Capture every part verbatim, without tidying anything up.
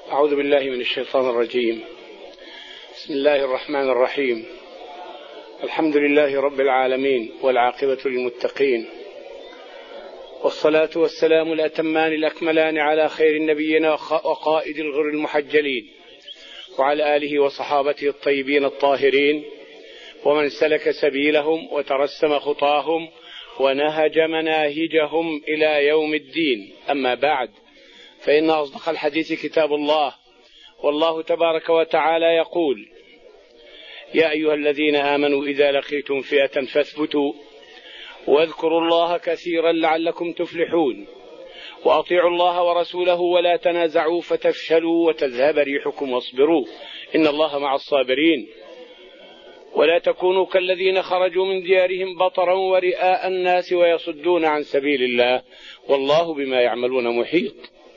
أعوذ بالله من الشيطان الرجيم. بسم الله الرحمن الرحيم. الحمد لله رب العالمين، والعاقبة للمتقين، والصلاة والسلام الأتمان الأكملان على خير النبيين وقائد الغر المحجلين، وعلى آله وصحابته الطيبين الطاهرين، ومن سلك سبيلهم وترسم خطاهم ونهج مناهجهم إلى يوم الدين. أما بعد، فإن أصدق الحديث كتاب الله، والله تبارك وتعالى يقول: يا أيها الذين آمنوا إذا لقيتم فئة فاثبتوا واذكروا الله كثيرا لعلكم تفلحون، وأطيعوا الله ورسوله ولا تنازعوا فتفشلوا وتذهب ريحكم واصبروا إن الله مع الصابرين، ولا تكونوا كالذين خرجوا من ديارهم بطرا ورئاء الناس ويصدون عن سبيل الله والله بما يعملون محيط.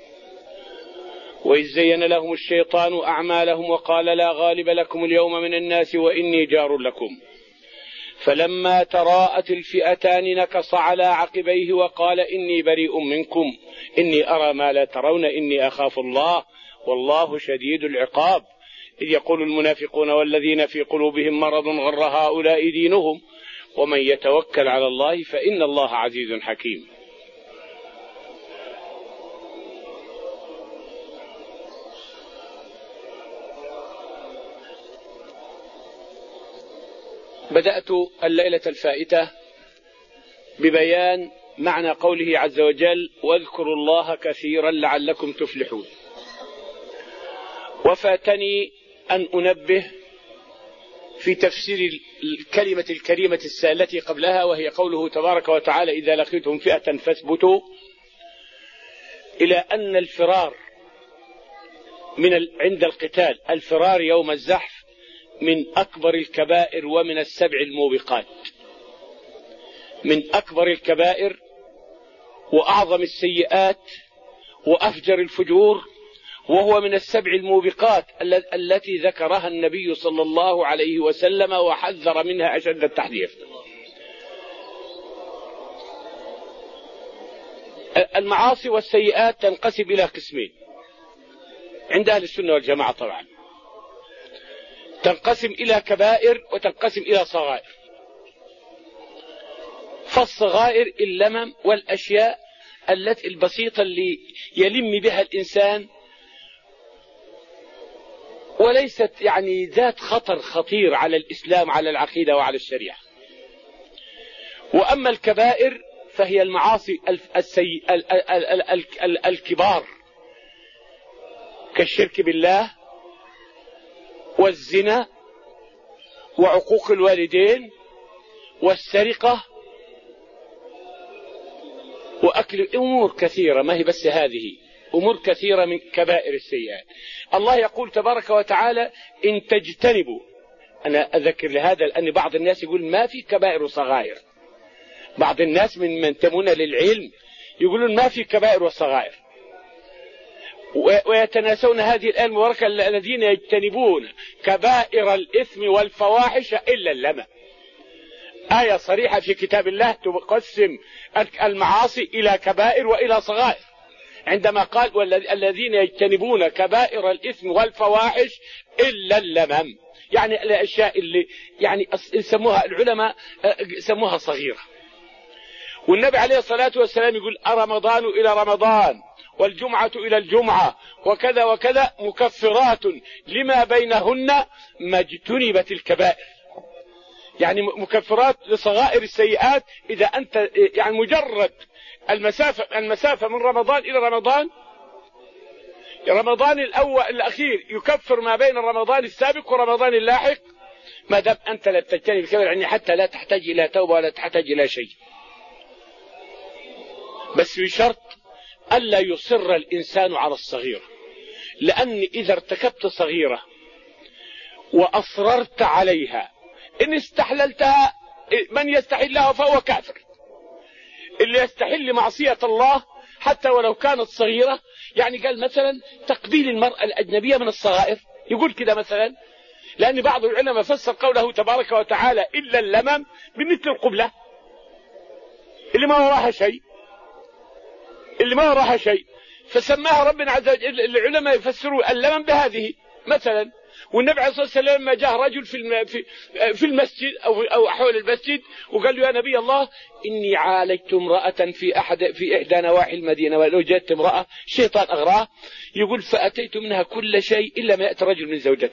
وإذ زين لهم الشيطان أعمالهم وقال لا غالب لكم اليوم من الناس وإني جار لكم، فلما تراءت الفئتان نكص على عقبيه وقال إني بريء منكم إني أرى ما لا ترون إني أخاف الله والله شديد العقاب. إذ يقول المنافقون والذين في قلوبهم مرض غر هؤلاء دينهم ومن يتوكل على الله فإن الله عزيز حكيم. بدأت الليلة الفائتة ببيان معنى قوله عز وجل: واذكروا الله كثيرا لعلكم تفلحون. وفاتني أن أنبه في تفسير الكلمة الكريمة التي قبلها، وهي قوله تبارك وتعالى: إذا لقيتم فئة فاثبتوا، إلى أن الفرار من عند القتال، الفرار يوم الزحف، من أكبر الكبائر ومن السبع الموبقات، من أكبر الكبائر وأعظم السيئات وأفجر الفجور، وهو من السبع الموبقات التي ذكرها النبي صلى الله عليه وسلم وحذر منها أشد التحذير. المعاصي والسيئات تنقسم إلى قسمين عند أهل السنة والجماعة، طبعا تنقسم إلى كبائر وتنقسم إلى صغائر. فالصغائر اللمم والأشياء التي البسيطة اللي يلم بها الإنسان وليست يعني ذات خطر خطير على الإسلام، على العقيدة وعلى الشريعة. وأما الكبائر فهي المعاصي السي... ال... ال... ال... ال... الكبار، كالشرك بالله والزنا وعقوق الوالدين والسرقة وأكل أمور كثيرة، ما هي بس هذه، أمور كثيرة من كبائر السيئات. الله يقول تبارك وتعالى: إن تجتنبوا. أنا أذكر لهذا لأن بعض الناس يقول ما في كبائر وصغائر. بعض الناس من من ينتمون للعلم يقولون ما في كبائر وصغائر، ويتناسون هذه الآية المباركة: الذين يجتنبون كبائر الإثم والفواحش إلا اللمم. آية صريحة في كتاب الله تقسم المعاصي إلى كبائر وإلى صغائر، عندما قال: والذين يجتنبون كبائر الإثم والفواحش إلا اللمم، يعني الأشياء اللي يعني يسموها العلماء يسموها صغيرة. والنبي عليه الصلاة والسلام يقول: رمضان إلى رمضان والجمعة إلى الجمعة وكذا وكذا مكفرات لما بينهن ما اجتنبت الكبائر، يعني مكفرات لصغائر السيئات. إذا أنت يعني مجرد المسافة المسافة من رمضان إلى رمضان، رمضان الأول الأخير يكفر ما بين رمضان السابق ورمضان اللاحق، ما دام أنت لا تجتنب الكبائر، يعني حتى لا تحتاج إلى توبة ولا تحتاج إلى شيء، بس بشرط ألا يصر الإنسان على الصغيرة. لأن إذا ارتكبت صغيرة وأصررت عليها، إن استحللتها، من يستحلها فهو كافر. اللي يستحل معصية الله حتى ولو كانت صغيرة، يعني قال مثلا تقبيل المرأة الأجنبية من الصغائر، يقول كده مثلا، لأن بعض العلماء فسر قوله تبارك وتعالى إلا اللمم بمثل القبلة اللي ما وراها شيء، اللي ما وراها شيء. فسماها ربنا عز وجل. العلماء يفسروا اللمم بهذه مثلا. والنبي عليه الصلاة والسلام لما جاء رجل في في في المسجد أو أو حول المسجد وقال له يا نبي الله إني عالجت امرأة في أحد في إحدى نواحي المدينة، ولو جاءت امرأة شيطان أغراه، يقول فأتيت منها كل شيء إلا ما يأتي رجل من زوجته.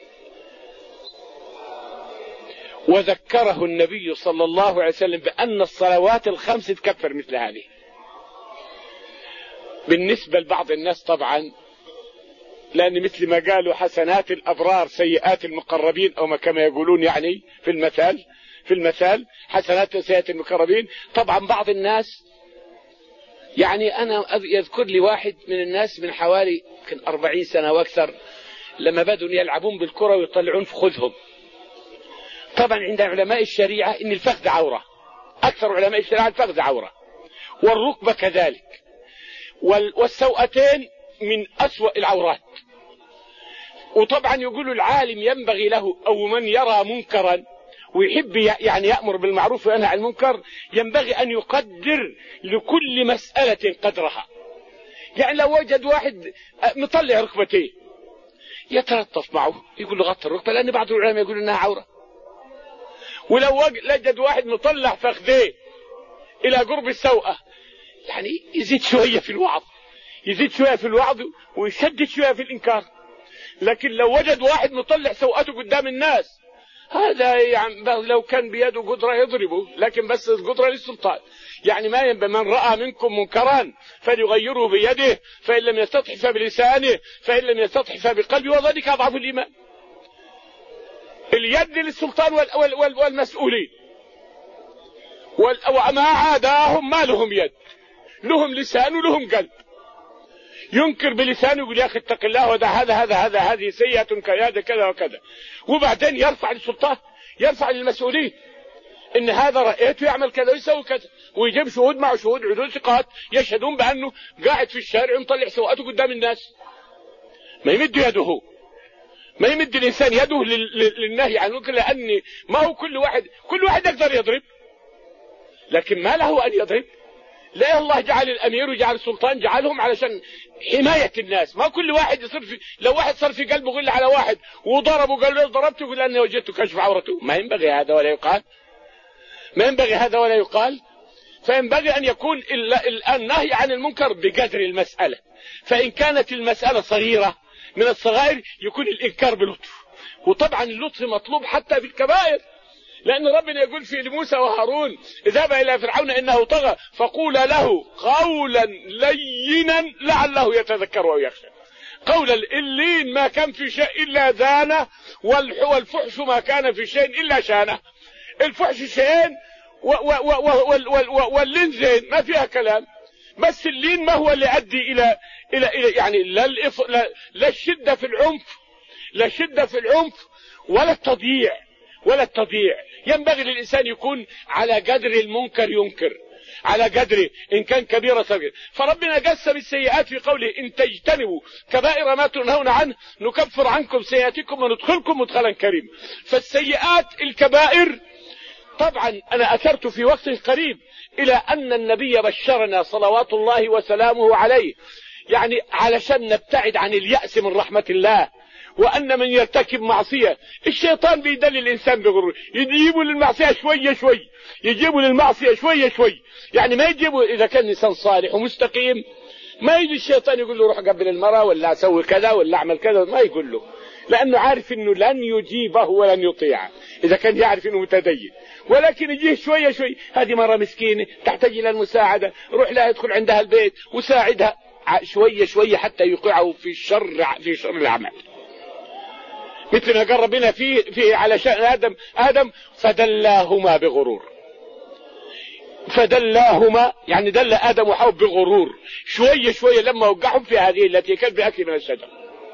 وذكره النبي صلى الله عليه وسلم بأن الصلوات الخمس تكفر مثل هذه. بالنسبة لبعض الناس طبعا، لأن مثل ما قالوا حسنات الأبرار سيئات المقربين، أو ما كما يقولون يعني في المثال في المثال حسنات سيئات المقربين. طبعا بعض الناس يعني أنا يذكر لي واحد من الناس من حوالي يمكن أربعين سنة وأكثر، لما بدوا يلعبون بالكرة ويطلعون فخذهم. طبعا عند علماء الشريعة إن الفخذ عورة، أكثر علماء الشريعة الفخذ عورة، والركبة كذلك، والسوأتين من أسوأ العورات. وطبعا يقول العالم ينبغي له أو من يرى منكرا ويحب يعني يأمر بالمعروف وينهى عن المنكر، ينبغي أن يقدر لكل مسألة قدرها. يعني لو وجد واحد مطلع ركبتيه يتلطف معه، يقول له غطي الركبة، لأن بعض العلماء يقولون أنها عورة. ولو وجد واحد مطلع فخذيه إلى قرب السوءة، يعني يزيد شوية في الوعظ، يزيد شوية في الوعظ ويشدد شوية في الإنكار. لكن لو وجد واحد مطلع سوءته قدام الناس، هذا يعني لو كان بيده قدرة يضربه، لكن بس القدرة للسلطان. يعني ما ينبغي من رأى منكم منكرا فليغيره بيده، فإن لم يستطع فبلسانه، فإن لم يستطع فبقلبه، وذلك أضعف الإيمان. اليد للسلطان والمسؤولين، وما عاداهم ما لهم يد، لهم لسان ولهم قلب. ينكر بلسانه يقول يا أخي اتق الله وده هذا هذا هذا هذه سيئة كذا كذا وكذا، وبعدين يرفع للسلطان، يرفع للمسؤولين إن هذا رأيته يعمل كذا ويسوي كذا، ويجيب شهود معه شهود عدول ثقات يشهدون بأنه قاعد في الشارع ومطلع سوءته قدام الناس. ما يمد يده، ما يمد الإنسان يده للنهي عن المنكر، لأن ما هو كل واحد كل واحد يقدر يضرب، لكن ما له أن يضرب. لا، الله جعل الأمير وجعل السلطان جعلهم علشان حماية الناس. ما كل واحد يصير في، لو واحد صار في قلبه غل على واحد وضربه وقال له ضربته يقول أني وجدت كشف عورته، ما ينبغي هذا ولا يقال، ما ينبغي هذا ولا يقال. فينبغي أن يكون النهي عن المنكر بقدر المسألة. فإن كانت المسألة صغيرة من الصغائر يكون الإنكار بلطف، وطبعا اللطف مطلوب حتى في الكبائر، لأن ربنا يقول في موسى وهارون اذهبا إلى فرعون إنه طغى فقولا له قولا لينا لعله يتذكر أو يخشى. قولا اللين ما كان في شيء إلا زانه، والفحش ما كان في شيء إلا شانه. الفحش شيئين واللين زين ما فيها كلام، بس اللين ما هو اللي يؤدي إلى إلى إلى يعني لا لا, لا الشدة في العنف، لا شدة في العنف ولا التضييع ولا التضييع. ينبغي للإنسان يكون على قدر المنكر ينكر، على قدره إن كان كبيرة صغير. فربنا قسم السيئات في قوله إن تجتنبوا كبائر ما تنهون عنه نكفر عنكم سيئاتكم وندخلكم مدخلا كريما. فالسيئات الكبائر طبعا أنا أثرت في وقت قريب إلى أن النبي بشرنا صلوات الله وسلامه عليه يعني علشان نبتعد عن اليأس من رحمة الله، وأن من يرتكب معصية الشيطان بيدل الإنسان بغرور، يجيبوا للمعصية شوية شوي، يجيبوا للمعصية شوية شوي، يعني ما يجيبوا إذا كان إنسان صالح ومستقيم، ما يجي الشيطان يقول له روح قبل المرأة ولا أسوي كذا ولا أعمل كذا، ما يقول له، لأنه عارف إنه لن يجيبه ولن يطيعه إذا كان يعرف إنه متدين. ولكن يجيه شوية شوي، هذه مرة مسكينة تحتاج إلى المساعدة، روح لها يدخل عندها البيت وساعدها شوية شوية حتى يوقعه في الشر في شر الأعمال. مثل ما قال ربنا فيه فيه على شأن آدم آدم فدلاهما بغرور، فدلاهما يعني دل آدم وحواء بغرور شوية شوية لما وقعهم في هذه التي كان بأكل من الشجر.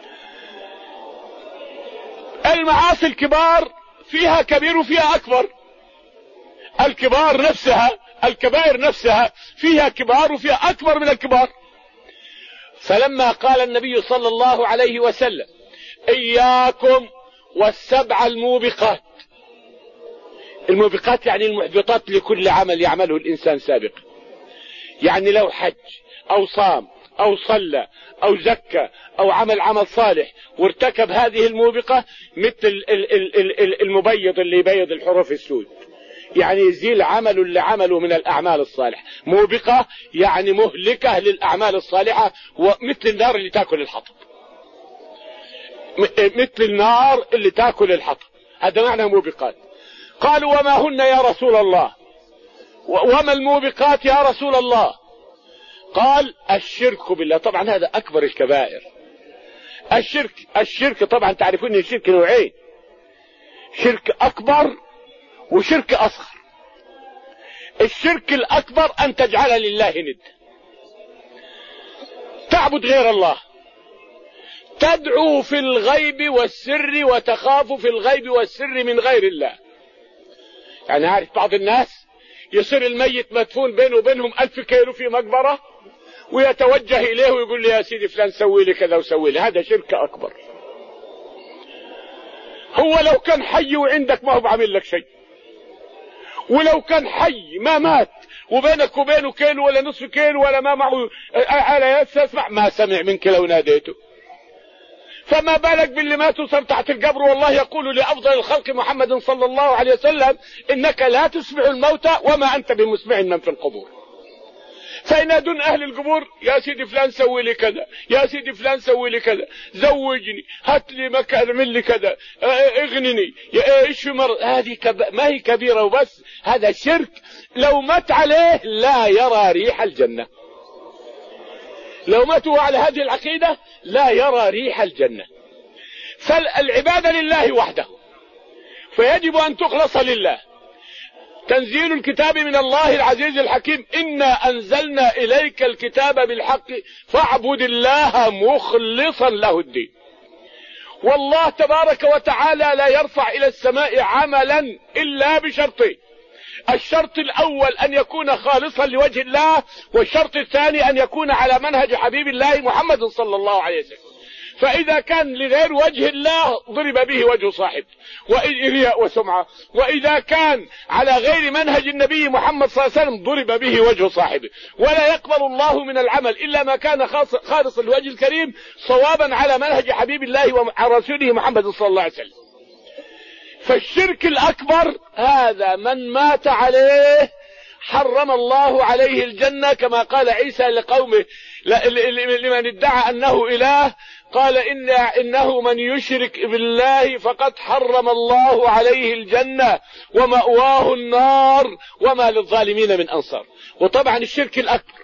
المعاصي الكبار فيها كبير وفيها أكبر، الكبار نفسها الكبائر نفسها فيها كبار وفيها أكبر من الكبار. فلما قال النبي صلى الله عليه وسلم إياكم والسبع الموبقات، الموبقات يعني المحبطات لكل عمل يعمله الإنسان سابقا، يعني لو حج أو صام او صلى او زكى او عمل عمل صالح وارتكب هذه الموبقة مثل المبيض اللي يبيض الحروف السود، يعني يزيل عمله اللي عمله من الاعمال الصالحة. موبقة يعني مهلكة للاعمال الصالحة، ومثل النار اللي تاكل الحطب، مثل النار اللي تاكل الحطب، هذا معنى موبقات. قالوا وما هن يا رسول الله؟ وما الموبقات يا رسول الله؟ قال الشرك بالله. طبعا هذا اكبر الكبائر. الشرك الشرك طبعا تعرفون ان الشرك نوعين، شرك اكبر وشرك اصغر. الشرك الاكبر ان تجعل لله ند، تعبد غير الله، تدعو في الغيب والسر وتخاف في الغيب والسر من غير الله. يعني عارف بعض الناس يصير الميت مدفون بينه وبينهم ألف كيلو في مقبرة، ويتوجه إليه ويقول لي يا سيدي فلان سوي لي كذا وسوي لي. هذا شرك أكبر. هو لو كان حي وعندك ما هو بعمل لك شيء، ولو كان حي ما مات وبينك وبينه كيلو ولا نصف كيلو ولا ما معه على يسمع ما سمع منك لو ناديته، فما بالك باللي ماتوا صار تحت القبر. والله يقول لأفضل الخلق محمد صلى الله عليه وسلم إنك لا تسمع الموتى وما أنت بمسمع من في القبور. فينادون أهل القبور يا سيدي فلان سوي لي كذا، يا سيدي فلان سوي لي كذا، زوجني، هات لي مكان، اعمل لي كذا، اغنني، ايش مر. هذه كب... ما هي كبيرة وبس، هذا شرك لو مات عليه لا يرى ريح الجنة. لو ماتوا على هذه العقيدة لا يرى ريح الجنة. فالعبادة لله وحده، فيجب أن تخلص لله. تنزيل الكتاب من الله العزيز الحكيم، إنا أنزلنا إليك الكتاب بالحق فاعبد الله مخلصا له الدين. والله تبارك وتعالى لا يرفع إلى السماء عملا إلا بشرطين: الشرط الأول أن يكون خالصا لوجه الله، والشرط الثاني أن يكون على منهج حبيب الله محمد صلى الله عليه وسلم. فإذا كان لغير وجه الله ضرب به وجه صاحب ورياء وسمعة، وإذا كان على غير منهج النبي محمد صلى الله عليه وسلم ضرب به وجه صاحبه. ولا يقبل الله من العمل إلا ما كان خالصا لوجه الكريم صوابا على منهج حبيب الله ورسوله محمد صلى الله عليه وسلم. فالشرك الأكبر هذا من مات عليه حرم الله عليه الجنة، كما قال عيسى لقومه لمن ادعى أنه إله، قال إن إنه من يشرك بالله فقد حرم الله عليه الجنة ومأواه النار وما للظالمين من أنصار. وطبعا الشرك الأكبر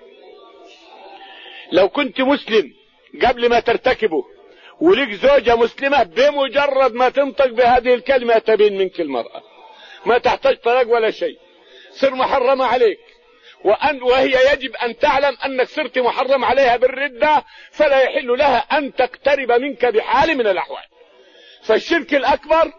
لو كنت مسلم قبل ما ترتكبه ولك زوجة مسلمة، بمجرد ما تنطق بهذه الكلمة تبين منك المرأة، ما تحتاج طلاق ولا شيء، صر محرمة عليك. وأن وهي يجب أن تعلم أنك صرت محرم عليها بالردة، فلا يحل لها أن تقترب منك بحال من الأحوال. فالشرك الأكبر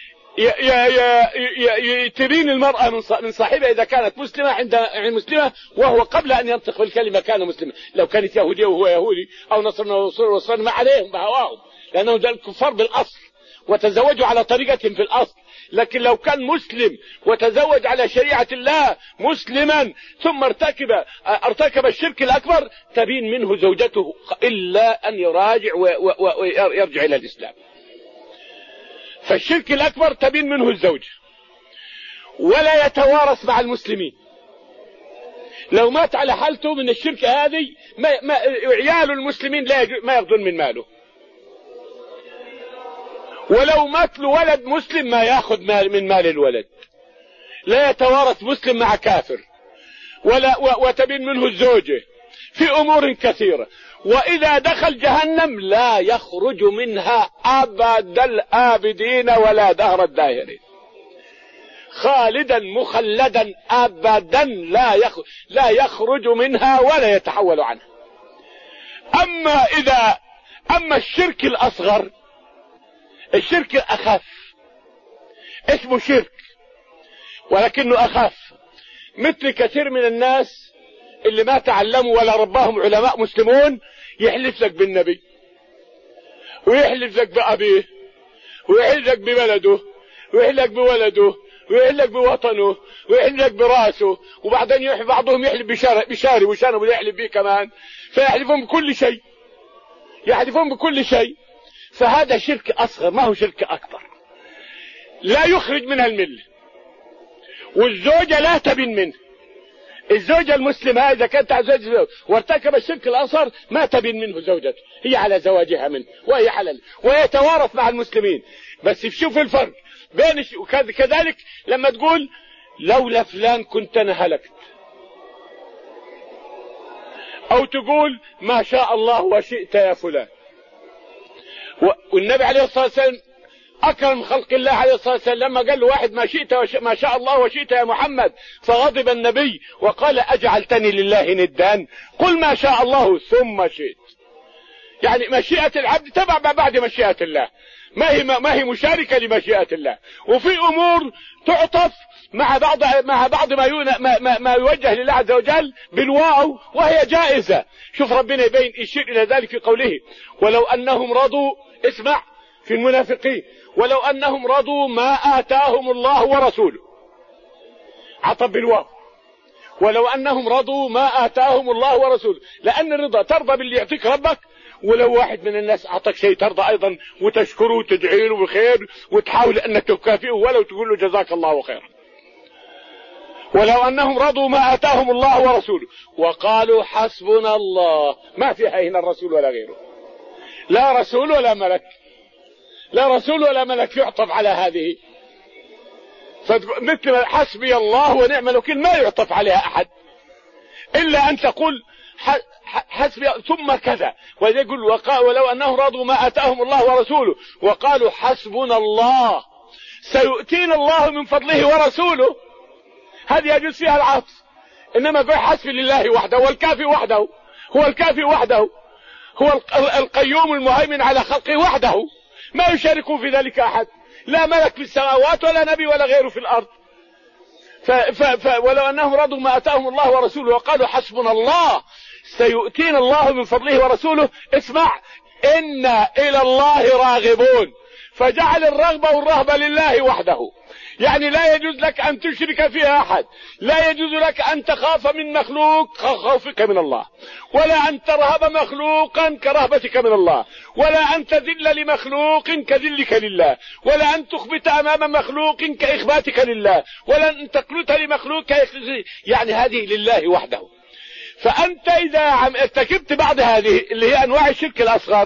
تبين المرأة من صاحبها إذا كانت مسلمة عند مسلمة، وهو قبل أن ينطق بالكلمة كان مسلما. لو كانت يهودية وهو يهودي أو نصراني وهو نصراني ما عليهم بهواهم، لأنهم ذلك كفار بالأصل وتزوجوا على طريقتهم في الأصل. لكن لو كان مسلم وتزوج على شريعة الله مسلما ثم ارتكب ارتكب الشرك الأكبر، تبين منه زوجته إلا أن يراجع ويرجع إلى الإسلام. فالشرك الأكبر تبين منه الزوج، ولا يتوارث مع المسلمين. لو مات على حالته من الشرك هذه ما ما عيال المسلمين لا ما يأخذون من ماله. ولو مات له ولد مسلم ما يأخذ مال من مال الولد. لا يتوارث مسلم مع كافر، ولا وتبين منه الزوجة في أمور كثيرة. وإذا دخل جهنم لا يخرج منها أبد الآبدين ولا دهر الداهرين، خالدا مخلدا أبدا لا يخرج, لا يخرج منها ولا يتحول عنها. أما إذا أما الشرك الأصغر، الشرك أخف، اسمه شرك ولكنه أخف، مثل كثير من الناس اللي ما تعلموا ولا رباهم علماء مسلمون، يحلف لك بالنبي ويحلف لك بأبيه ويحلف لك ببلده ويحلف لك بولده ويحلق بوطنه ويحلق براسه، وبعدين يحلف بعضهم يحلف بشاري بشاري وشانه بده يحلف به كمان، فيحلفون بكل شيء، يحلفون بكل شيء. فهذا شرك أصغر، ما هو شرك أكبر، لا يخرج منها الملة، والزوجة لا تبن منه. الزوجة المسلمة إذا كانت زوجة وارتكب الشرك الأصغر ما تبن منه زوجته، هي على زواجها منه وهي حلال ويتوارث مع المسلمين. بس شوف الفرق بين ش... كذلك لما تقول لولا فلان كنت أنا هلكت، أو تقول ما شاء الله وشئت يا فلان. و... والنبي عليه الصلاة والسلام أكرم خلق الله عليه الصلاة والسلام لما قال له واحد ما شئت وش... ما شاء الله وشئت يا محمد، فغضب النبي وقال أجعلتني لله ندان؟ قل ما شاء الله ثم شئت. يعني مشيئة العبد تبع ما بعد مشيئة الله، ما هي ما هي مشاركة لمشيئة الله. وفي أمور تعطف مع بعض مع بعض ما يون... ما... ما... ما يوجه لله عز وجل بالواو وهي جائزة. شوف ربنا يبين يشير إلى ذلك في قوله ولو أنهم رضوا، اسمع في المنافقين، ولو أنهم رضوا ما آتاهم الله ورسوله، عطب بالواو، ولو أنهم رضوا ما آتاهم الله ورسوله، لأن الرضا ترضى باللي يعطيك ربك، ولو واحد من الناس أعطاك شيء ترضى أيضا وتشكره وتدعي له بخير وتحاول أنك تكافئه ولو تقول له جزاك الله خيرا. ولو أنهم رضوا ما آتاهم الله ورسوله وقالوا حسبنا الله، ما فيها هنا الرسول ولا غيره، لا رسول ولا ملك، لا رسول ولا ملك يعطف على هذه. مثل حسبي الله ونعم الوكيل ما يعطف عليها أحد إلا أن تقول حسبي ثم كذا. وإذا يقول ولو أنهم رضوا ما آتاهم الله ورسوله وقالوا حسبنا الله سيؤتينا الله من فضله ورسوله، هذه يجوز فيها العطف. إنما يقول حسبي لله وحده، والكافي وحده، هو الكافي وحده، هو القيوم المهيمن على خلقه وحده، ما يشاركه في ذلك أحد، لا ملك في السماوات ولا نبي ولا غيره في الأرض. ف ف ف ولو أنهم رضوا ما أتاهم الله ورسوله وقالوا حسبنا الله سيؤتينا الله من فضله ورسوله، اسمع إنا إلى الله راغبون، فجعل الرغبة والرهبة لله وحده. يعني لا يجوز لك أن تشرك فيها أحد، لا يجوز لك أن تخاف من مخلوق خوفك من الله، ولا أن ترهب مخلوقا كرهبتك من الله، ولا أن تذل لمخلوق كذلك لله، ولا أن تخبت أمام مخلوق كإخباتك لله، ولا أن تقنت لمخلوق كإخباتك، يعني هذه لله وحده. فأنت إذا ارتكبت بعض هذه اللي هي أنواع الشرك الأصغر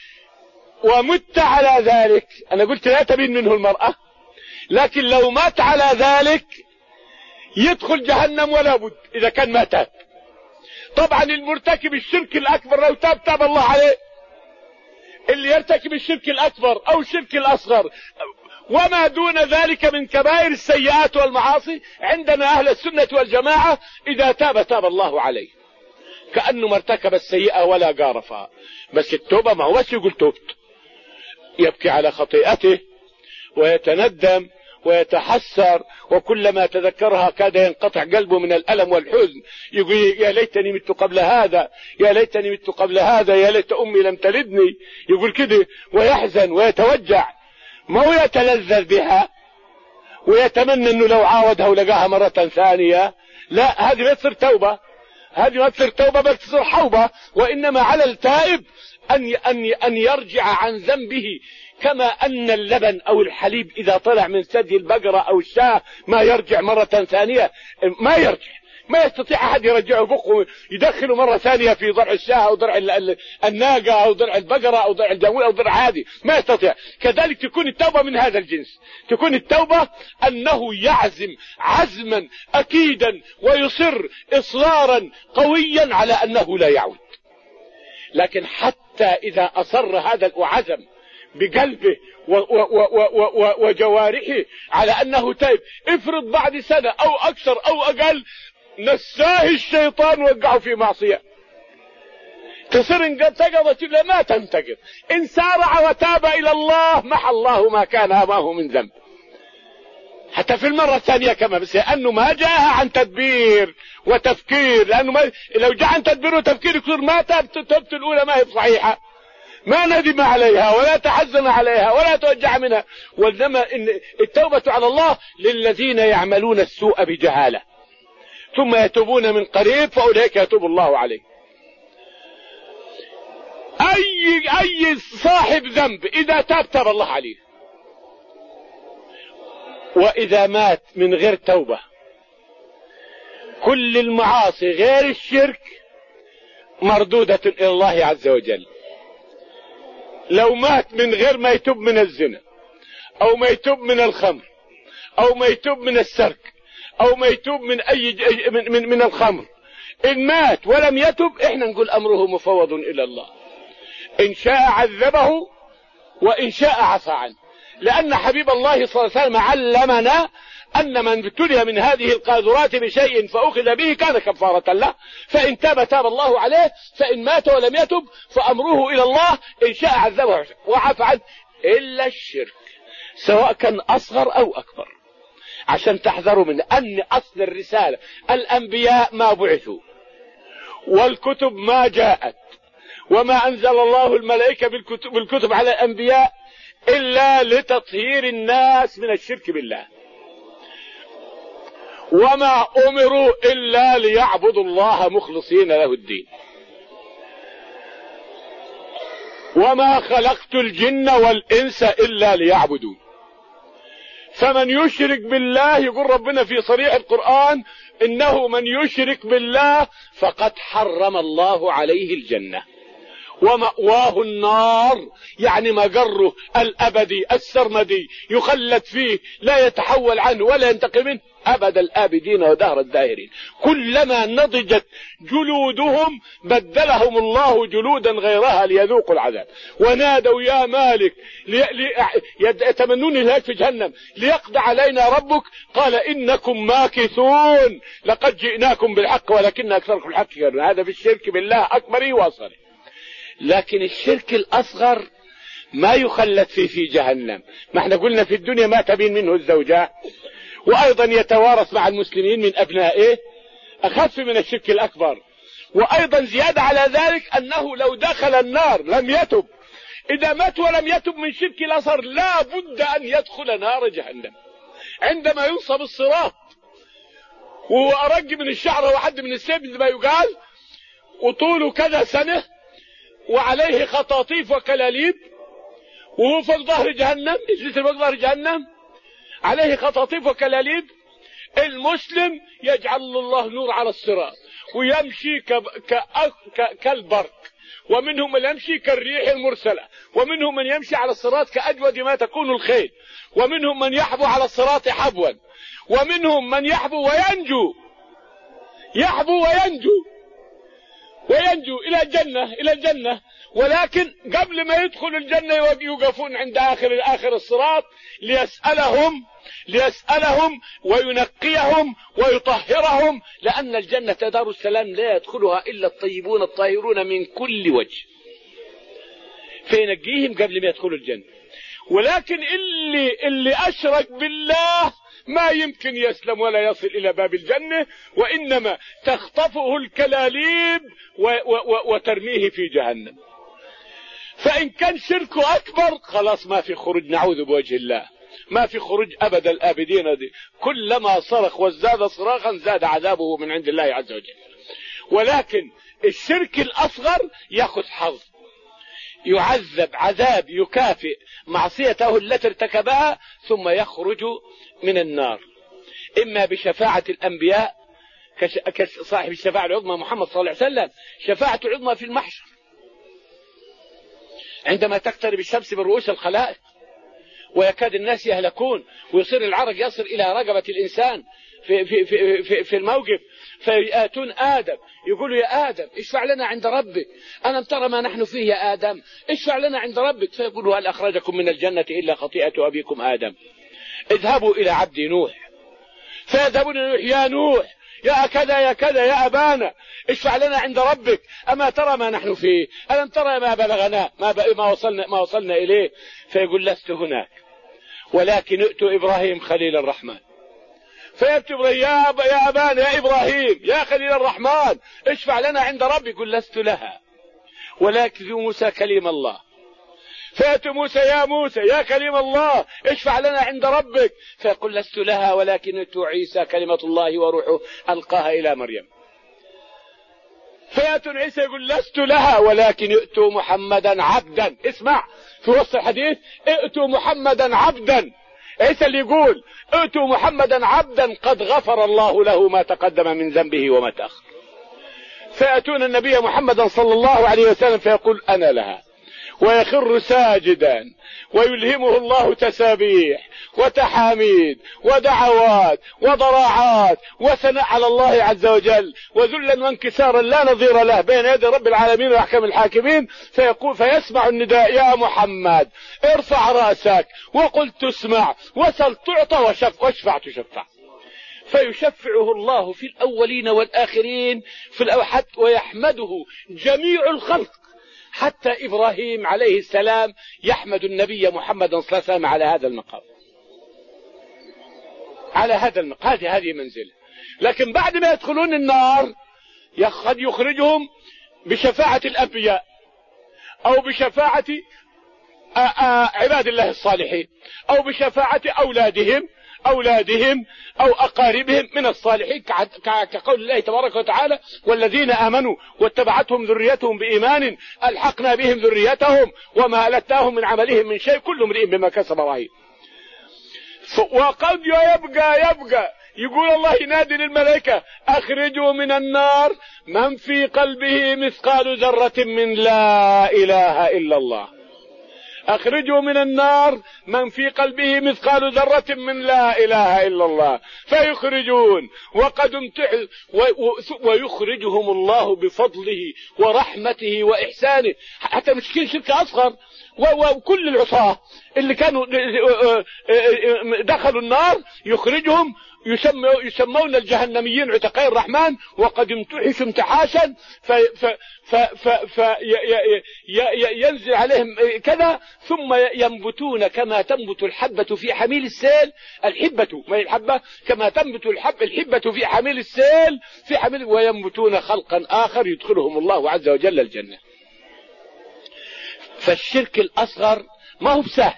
ومت على ذلك، أنا قلت لا تبين منه المرأة، لكن لو مات على ذلك يدخل جهنم ولا بد إذا كان ما تاب. طبعا المرتكب الشرك الأكبر لو تاب تاب الله عليه، اللي يرتكب الشرك الأكبر أو الشرك الأصغر وما دون ذلك من كبائر السيئات والمعاصي عندنا أهل السنة والجماعة إذا تاب تاب الله عليه، كأنه ما ارتكب السيئة ولا قارفها. بس التوبة ما هو بس يقول توبت، يبكي على خطيئته ويتندم ويتحسر، وكلما تذكرها كاد ينقطع قلبه من الألم والحزن، يقول يا ليتني مت قبل هذا، يا ليتني مت قبل هذا، يا ليت أمي لم تلدني، يقول كده ويحزن ويتوجع، ما هو يتلذذ بها ويتمنى أنه لو عاودها ولقاها مرة ثانية. لا، هذه ما تصير توبة، هذه ما تصير توبة بل تصير حوبة. وإنما على التائب أن أن أن يرجع عن ذنبه، كما أن اللبن أو الحليب إذا طلع من ثدي البقرة أو الشاة ما يرجع مرة ثانية، ما يرجع، ما يستطيع أحد يرجعه بقه يدخله مرة ثانية في ضرع الشاة أو ضرع الناقة أو ضرع البقرة أو ضرع الجاموس أو ضرع عادي، ما يستطيع. كذلك تكون التوبة من هذا الجنس، تكون التوبة أنه يعزم عزما أكيدا ويصر إصرارا قويا على أنه لا يعود. لكن حتى إذا أصر هذا وعزم بقلبه وجوارحه على أنه تائب، افرض بعد سنة أو أكثر أو أقل نساه الشيطان وقعوا في معصية، تصير انتقضت ولا ما تنتقض. إن سارع وتاب إلى الله محى الله ما كان أمامه من ذنب، حتى في المرة الثانية كما، بس لأنه ما جاءها عن تدبير وتفكير، لأنه ما لو جاء عن تدبير وتفكير يصير ما تاب، توبته الأولى ما هي صحيحة، ما ندم عليها ولا تحزن عليها ولا توجع منها، وإنما إن التوبة على الله للذين يعملون السوء بجهالة ثم يتوبون من قريب فأولئك يتوب الله عليه. أي أي صاحب ذنب إذا تاب تاب الله عليه، وإذا مات من غير توبة كل المعاصي غير الشرك مردودة إلى الله عز وجل. لو مات من غير ما يتوب من الزنا أو ما يتوب من الخمر أو ما يتوب من السرق أو ما يتوب من أي من, من, من الخمر، إن مات ولم يتب إحنا نقول أمره مفوض إلى الله، إن شاء عذبه وإن شاء عفى عنه، لأن حبيب الله صلى الله عليه وسلم علمنا أن من ابتلي من هذه القاذورات بشيء فأخذ به كان كفارة له، فإن تاب تاب الله عليه، فإن مات ولم يتب فأمره إلى الله، إن شاء عذبه وعفى عنه، إلا الشرك سواء كان أصغر أو أكبر، عشان تحذروا من أن أصل الرسالة الأنبياء ما بعثوا والكتب ما جاءت وما أنزل الله الملائكة بالكتب, بالكتب على الأنبياء إلا لتطهير الناس من الشرك بالله، وما أمروا إلا ليعبدوا الله مخلصين له الدين، وما خلقت الجن والإنس إلا ليعبدون. فمن يشرك بالله يقول ربنا في صريح القرآن إنه من يشرك بالله فقد حرم الله عليه الجنة ومأواه النار، يعني مجره الأبدي السرمدي يخلد فيه لا يتحول عنه ولا ينتقم منه أبد الآبدين ودهر الداهرين. كلما نضجت جلودهم بدلهم الله جلودا غيرها ليذوقوا العذاب، ونادوا يا مالك لي... لي... يتمنون الهلاك في جهنم ليقضي علينا ربك، قال إنكم ماكثون لقد جئناكم بالحق ولكن أكثركم الحق كارهون. هذا في الشرك بالله أكبر وأصغر. لكن الشرك الأصغر ما يخلد فيه في جهنم، ما احنا قلنا في الدنيا ما تبين منه الزوجات، وأيضا يتوارث مع المسلمين من أبنائه، أخف من الشرك الأكبر. وأيضا زيادة على ذلك أنه لو دخل النار لم يتب، إذا مات ولم يتب من شرك الأصغر لا بد أن يدخل نار جهنم. عندما ينصب الصراط وهو أرق من الشعر وحد من السيف ما يقال، وطوله كذا سنة وعليه خطاطيف وكلاليب، وهو فوق ظهر جهنم، يجلس فوق ظهر جهنم عليه خطاطيف وكلاليب، المسلم يجعل الله نور على الصراط ويمشي ك... ك... ك... كالبرق، ومنهم من يمشي كالريح المرسلة، ومنهم من يمشي على الصراط كأجود ما تكون الخيل، ومنهم من يحبو على الصراط حبوا، ومنهم من يحبو وينجو، يحبو وينجو وينجو إلى الجنة إلى الجنة. ولكن قبل ما يدخل الجنة يوقفون عند آخر آخر الصراط ليسألهم ليسألهم وينقيهم ويطهرهم، لأن الجنة دار السلام لا يدخلها إلا الطيبون الطاهرون من كل وجه، فينقيهم قبل ما يدخلوا الجنة. ولكن اللي اللي أشرك بالله ما يمكن يسلم ولا يصل إلى باب الجنة، وإنما تخطفه الكلاليب وترميه في جهنم. فإن كان شركه أكبر خلاص ما في خروج، نعوذ بوجه الله، ما في خروج أبد الآبدين دي. كلما صرخ وازداد صراخا زاد عذابه من عند الله عز وجل. ولكن الشرك الأصغر يأخذ حظ، يعذب عذاب يكافئ معصيته التي ارتكبها ثم يخرج من النار، إما بشفاعة الأنبياء كصاحب الشفاعة العظمى محمد صلى الله عليه وسلم، شفاعة العظمى في المحشر عندما تقترب الشمس من رؤوس الخلائق ويكاد الناس يهلكون ويصير العرق يصل إلى رقبة الإنسان في, في, في, في, في الموقف، فيأتون آدم يقولوا يا آدم اشفع لنا عند ربك، ألم ترى ما نحن فيه يا آدم، اشفع لنا عند ربك. فيقولوا هل أخرجكم من الجنة إلا خطيئة أبيكم آدم، اذهبوا إلى عبد نوح. فيذهبون نوح يا نوح يا كذا يا كذا يا أبانا اشفع لنا عند ربك، أما ترى ما نحن فيه، ألم ترى ما بلغنا ما, ما وصلنا ما وصلنا إليه. فيقول لست هناك ولكن ائتوا إبراهيم خليل الرحمن. فيأتي إبراهيم يا, أب... يا أبانا يا إبراهيم يا خليل الرحمن اشفع لنا عند ربك. يقول لست لها ولكن موسى كليم الله فيأتي موسى: يا موسى يا كليم الله اشفع لنا عند ربك. فيقول: لست لها ولكن ائتوا عيسى كلمة الله وروحه ألقاها إلى مريم. فيأتوا عيسى يقول: لست لها ولكن ائتوا محمدا عبدا. اسمع في وسط الحديث: ائتوا محمدا عبدا. عيسى اللي يقول: ائتوا محمدا عبدا قد غفر الله له ما تقدم من ذنبه وما تأخر. فيأتون النبي محمدا صلى الله عليه وسلم فيقول: أنا لها، ويخر ساجدا ويلهمه الله تسابيح وتحاميد ودعوات وضراعات وثناء على الله عز وجل وذلا وانكسارا لا نظير له بين يدي رب العالمين وأحكم الحاكمين. فيقول فيسمع النداء: يا محمد ارفع رأسك وقل تسمع وسل تعطى واشفع تشفع. فيشفعه الله في الأولين والآخرين في الأوحد، ويحمده جميع الخلق حتى إبراهيم عليه السلام يحمد النبي محمد صلى الله عليه وسلم على هذا المقام، على هذا المقام. هذه هذه منزله. لكن بعد ما يدخلون النار قد يخرجهم بشفاعة الأنبياء أو بشفاعة عباد الله الصالحين أو بشفاعة أولادهم أولادهم أو أقاربهم من الصالحين، كقول الله تبارك وتعالى: والذين آمنوا واتبعتهم ذريتهم بإيمان ألحقنا بهم ذريتهم وما ألتناهم من عملهم من شيء كل امرئ بما كسب رهين. وقد يبقى يبقى يقول الله ينادي للملائكة: أخرجوا من النار من في قلبه مثقال ذرة من لا إله إلا الله. أخرجوا من النار من في قلبه مثقال ذرة من لا إله إلا الله. فيخرجون وقد امتحل ويخرجهم الله بفضله ورحمته وإحسانه، حتى مشكين شرك أصغر. وكل العصاة اللي كانوا دخلوا النار يخرجهم يسمون الجهنميين عتقاء الرحمن، وقد امتحشوا امتحاشا فينزل عليهم كذا، ثم ينبتون كما تنبت الحبة في حميل السيل. الحبة ما هي الحبة؟ كما تنبت الحب الحبة في حميل السيل في حميل، وينبتون خلقا آخر يدخلهم الله عز وجل الجنة. فالشرك الأصغر ما هو بسهل،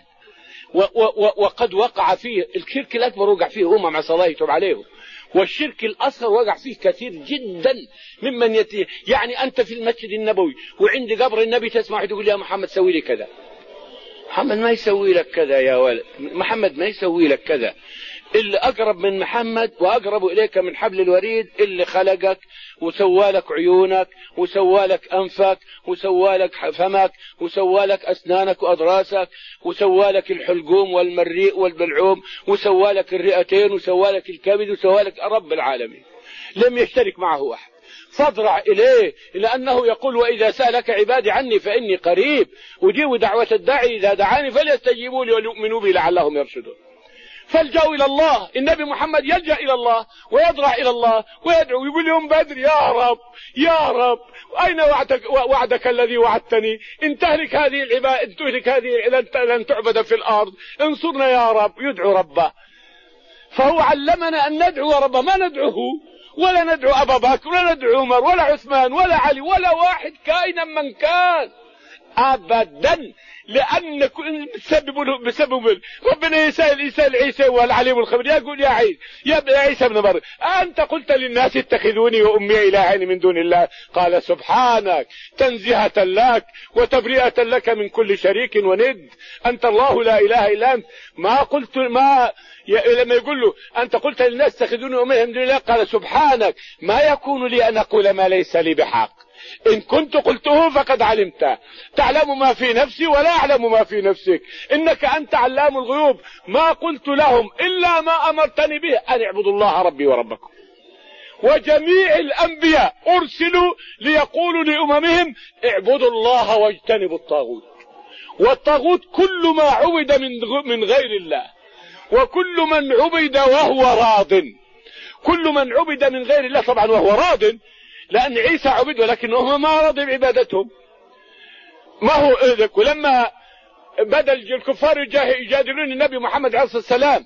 وقد وقع فيه الشرك الأكبر، وقع فيه أمم عسى الله يتوب عليهم، والشرك الأصغر وقع فيه كثير جدا ممن يتي. يعني أنت في المسجد النبوي وعند قبر النبي تسمع تقول: يا محمد سوي لي كذا. محمد ما يسوي لك كذا يا ولد، محمد ما يسوي لك كذا. اللي أقرب من محمد وأقرب إليك من حبل الوريد اللي خلقك وسوالك عيونك وسوالك أنفك وسوالك فمك وسوالك أسنانك وأضراسك وسوالك الحلقوم والمريء والبلعوم وسوالك الرئتين وسوالك الكبد وسوالك رب العالمين، لم يشترك معه أحد. فاضرع إليه، لأنه يقول: وإذا سألك عبادي عني فإني قريب أجيب دعوة الداعي إذا دعاني فليستجيبوا لي وليؤمنوا بي لعلهم يرشدون. فالجأوا إلى الله. النبي محمد يلجأ إلى الله ويضرع إلى الله ويدعو، يقول يوم بدر: يا رب يا رب أين وعدك, وعدك الذي وعدتني؟ إن تهلك هذه العباد إن تهلك هذه لن تعبد في الأرض، انصرنا يا رب. يدعو ربه. فهو علمنا أن ندعو ربه، ما ندعوه ولا ندعو أبا بكر ولا ندعو عمر ولا عثمان ولا علي ولا واحد كائنا من كان أبدا، لأن بسبب بسبب ربنا يسأل يسأل عيسى والعليم الخبير، يقول: يا عيسى يا عيسى ابن مريم أنت قلت للناس اتخذوني وأمي إلهين من دون الله؟ قال: سبحانك تنزيهة لك وتبرئة لك من كل شريك وند، أنت الله لا إله إلا أنت. ما قلت ما لما يقول له: أنت قلت للناس اتخذوني وأمي من دون الله، قال: سبحانك ما يكون لي أن أقول ما ليس لي بحق، إن كنت قلته فقد علمته، تعلم ما في نفسي ولا أعلم ما في نفسك، إنك أنت علام الغيوب. ما قلت لهم إلا ما أمرتني به أن اعبدوا الله ربي وربكم. وجميع الأنبياء أرسلوا ليقولوا لأممهم: اعبدوا الله واجتنبوا الطاغوت. والطاغوت كل ما عبد من غير الله، وكل من عبد وهو راض، كل من عبد من غير الله طبعا وهو راض، لأن عيسى عبد ولكنهم ما رضي بعبادتهم. ما هو ذلك. ولما بدأ الكفار يجادلون النبي محمد عليه الصلاة والسلام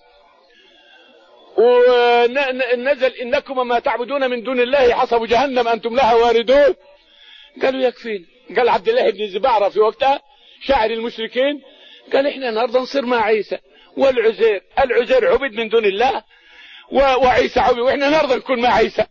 ونزل: إنكم ما تعبدون من دون الله حصب جهنم أنتم لها واردون، قالوا: يكفين. قال عبد الله بن زبعرة في وقتها: شاعر المشركين، قال احنا النهارده نصير مع عيسى والعزير، العزير عبد من دون الله وعيسى عبد، واحنا النهارده نكون مع عيسى.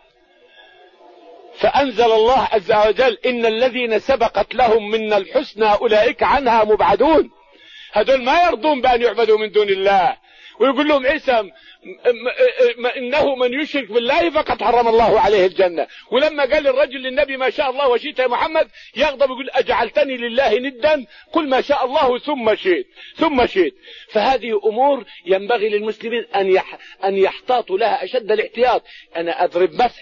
فأنزل الله عز وجل إن الذين سبقت لهم منا الحسنى أولئك عنها مبعدون. هذول ما يرضون بأن يعبدوا من دون الله، ويقول لهم عيسى إنه من يشرك بالله فقد حرم الله عليه الجنة. ولما قال الرجل للنبي ما شاء الله وشئت يا محمد، يغضب يقول أجعلتني لله ندا، قل ما شاء الله ثم شئت ثم شئت. فهذه أمور ينبغي للمسلمين أن يح أن يحتاطوا لها أشد الاحتياط. أنا أضرب مثل،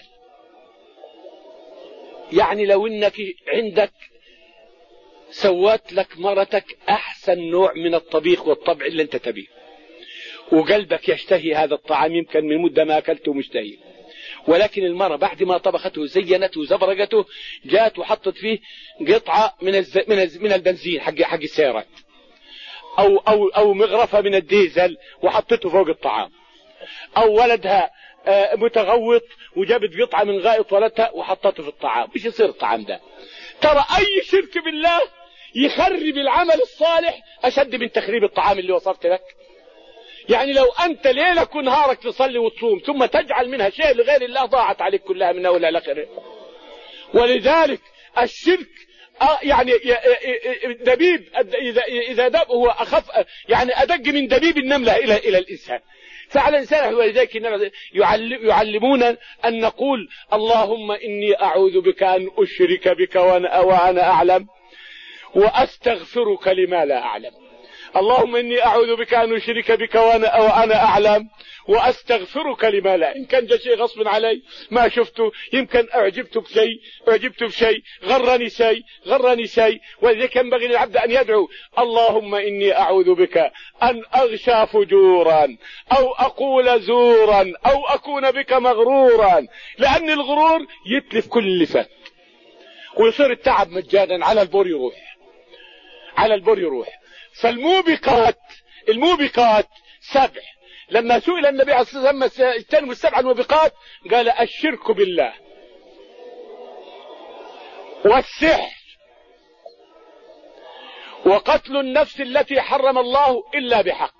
يعني لو إنك عندك سوات لك مرتك أحسن نوع من الطبيخ والطبع اللي أنت تبيه، وقلبك يشتهي هذا الطعام، يمكن من مدة ما أكلته مشتهي، ولكن المرة بعد ما طبخته زينته وزبرقته جات وحطت فيه قطعة من الز... من, الز... من البنزين حق حق السيارات، أو أو أو مغرفة من الديزل وحطته فوق الطعام، أو ولدها متغوط وجابت قطعة من غائط ولدها وحطته في الطعام، ايش يصير الطعام ده؟ ترى أي شرك بالله يخرب العمل الصالح أشد من تخريب الطعام اللي وصلت لك. يعني لو أنت ليلك ونهارك تصلي وتصوم ثم تجعل منها شيء لغير الله ضاعت عليك كلها من أولها لآخرها. ولذلك الشرك يعني دبيب إذا إذا دب هو أخف، يعني أدق من دبيب النملة إلى إلى الإنسان. فعلى الإنسان ولذلك يعلمون أن نقول اللهم إني أعوذ بك أن أشرك بك وأنا, وأنا أعلم، وأستغفرك لما لا أعلم. اللهم إني أعوذ بك أن أشرك بك وأنا, وأنا أعلم وأستغفرك لما لا. إن كان جاء شيء غصب علي ما شفته، يمكن أعجبت بشيء أعجبت بشيء غرني شيء غرني شيء ولذلك ينبغي للعبد أن يدعو اللهم إني أعوذ بك أن أغشى فجورا أو أقول زورا أو أكون بك مغرورا، لأن الغرور يتلف كل اللي فات ويصير التعب مجانا، على البور يروح على البور يروح. فالموبقات الموبقات سبع. لما سئل النبي عليه الصلاة والسلام اجتنبوا السبع الموبقات قال الشرك بالله والسحر وقتل النفس التي حرم الله إلا بحق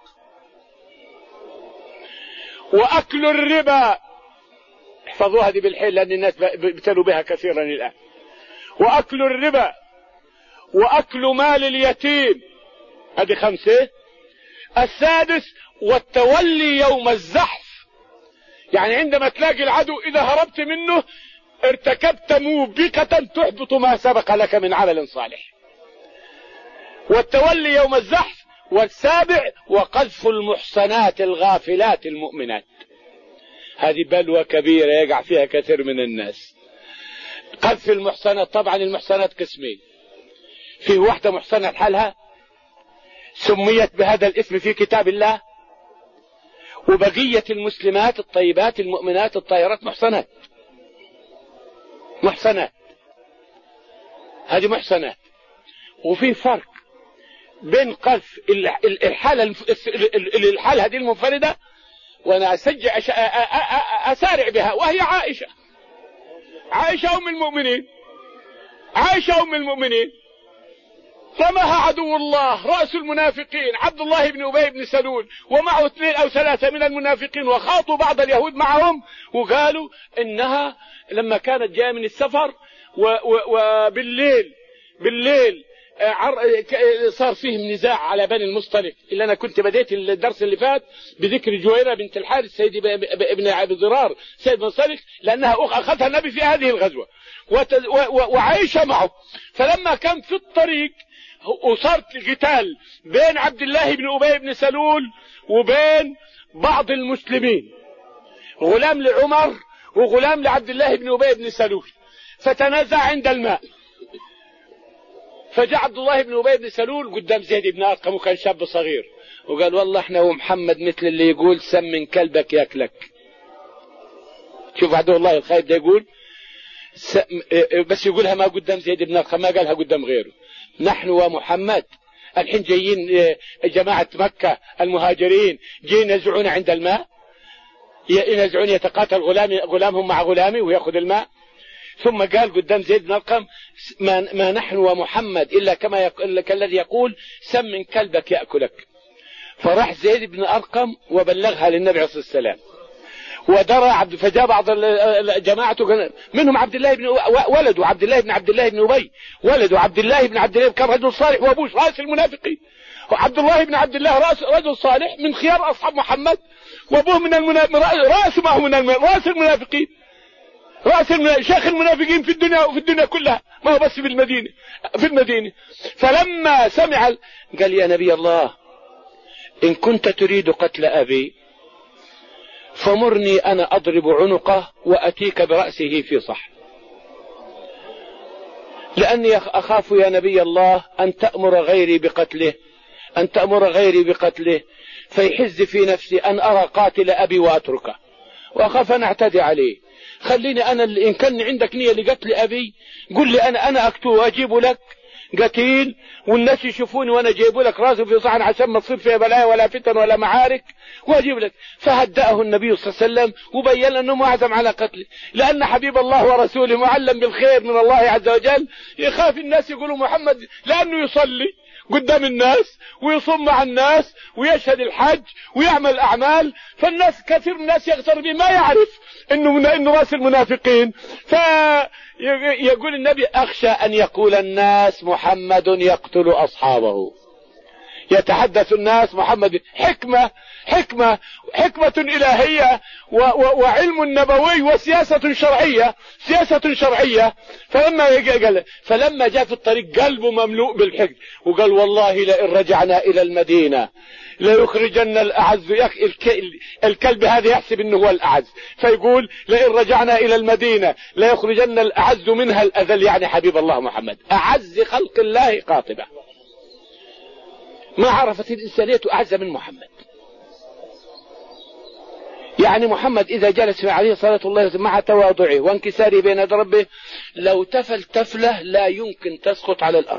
وأكل الربا. احفظوا هذه بالحيل لأن الناس بيبتلوا بها كثيرا الآن. وأكل الربا وأكل مال اليتيم، هذه خمسة. السادس والتولي يوم الزحف، يعني عندما تلاقي العدو إذا هربت منه ارتكبت موبقة تحبط ما سبق لك من عمل صالح. والتولي يوم الزحف. والسابع وقذف المحصنات الغافلات المؤمنات، هذه بلوى كبيرة يقع فيها كثير من الناس. قذف المحصنات، طبعا المحصنات قسمين، في واحدة محصنة حالها سميت بهذا الاسم في كتاب الله، وبقية المسلمات الطيبات المؤمنات الطاهرات محصنات محصنات هذه محصنات. وفي فرق بين قذف الحالة الحالة هذه المنفردة، وانا اسجع اسارع بها، وهي عائشة عائشة ام المؤمنين عائشة ام المؤمنين رماها عدو الله رأس المنافقين عبد الله بن أبي بن سلول ومعه اثنين أو ثلاثة من المنافقين، وخاطوا بعض اليهود معهم وقالوا إنها لما كانت جاية من السفر وبالليل بالليل صار فيهم نزاع على بني المصطلق، اللي أنا كنت بديت الدرس اللي فات بذكر جويرة بنت الحارث سيد ابن أبي ضرار سيد بن صالح، لأنها أخذها النبي في هذه الغزوة وعائشة معه. فلما كان في الطريق وصارت القتال بين عبد الله بن أبي بن سلول وبين بعض المسلمين، غلام لعمر وغلام لعبد الله بن أبي بن سلول، فتنازع عند الماء. فجاء عبد الله بن أبي بن سلول قدام زيد بن أرقم وكان شاب صغير، وقال والله احنا ومحمد مثل اللي يقول سمن كلبك ياكلك. شوف عدو الله الخايب ده يقول بس يقولها ما قدام زيد بن أرقم، ما قالها قدام غيره. نحن ومحمد الحين جايين جماعة مكة المهاجرين جايين ينزعون عند الماء، ينزعون يتقاتل غلام غلامهم مع غلامي ويأخذ الماء. ثم قال قدام زيد بن أرقم ما, ما نحن ومحمد إلا كما يق... إلا كالذي يقول سم كلبك يأكلك. فراح زيد بن أرقم وبلغها للنبي عليه الصلاة والسلام، ودرى عبد فجاء بعض جماعته منهم عبد الله بن ولده عبد الله بن عبد الله بن أبي، ولده عبد الله بن عبد الله كان رجل صالح وأبوه رأس المنافقين، وعبد الله بن عبد الله رأس رجل صالح من خيار أصحاب محمد، وأبوه من المنافقين رأس ما هو من رأس المنافقين، رأس شيخ المنافقين في الدنيا وفي الدنيا كلها، ما هو بس في المدينة في المدينة. فلما سمع قال يا نبي الله إن كنت تريد قتل أبي فمرني أنا أضرب عنقه وأتيك برأسه في صح، لأني أخاف يا نبي الله أن تأمر غيري بقتله أن تأمر غيري بقتله فيحز في نفسي أن أرى قاتل أبي وأتركه، وأخاف أن أعتدي عليه. خليني أنا إن كان عندك نية لقتل أبي قل لي أنا أنا أكتوه وأجيب لك قتيل والناس يشوفوني وأنا جايب لك راسه في صحن عشان ما تصير فيها بلايا ولا فتن ولا معارك وأجيب لك. فهدأه النبي صلى الله عليه وسلم وبين أنه معزم على قتله، لأن حبيب الله ورسوله معلم بالخير من الله عز وجل، يخاف الناس يقولوا محمد لأنه يصلي قدام الناس ويصوم مع الناس ويشهد الحج ويعمل أعمال، فالناس كثير من الناس يغتر به ما يعرف إنه إنه رأس المنافقين. فيقول النبي أخشى أن يقول الناس محمد يقتل أصحابه، يتحدث الناس محمد حكمة حكمة حكمة إلهية وعلم نبوي وسياسة شرعية سياسة شرعية. فلما قال فلما جاء في الطريق قلبه مملوء بالحقد وقال والله لئن رجعنا إلى المدينة ليخرجن الأعز. الكلب هذا يحسب أنه هو الأعز، فيقول لئن رجعنا إلى المدينة ليخرجن الأعز منها الأذل، يعني حبيب الله محمد أعز خلق الله قاطبة. ما عرفت الإنسانية أعز من محمد. يعني محمد إذا جلس عليه صلاة الله مع تواضعه وانكساره بين يدي ربه لو تفل تفلة لا يمكن تسقط على الأرض.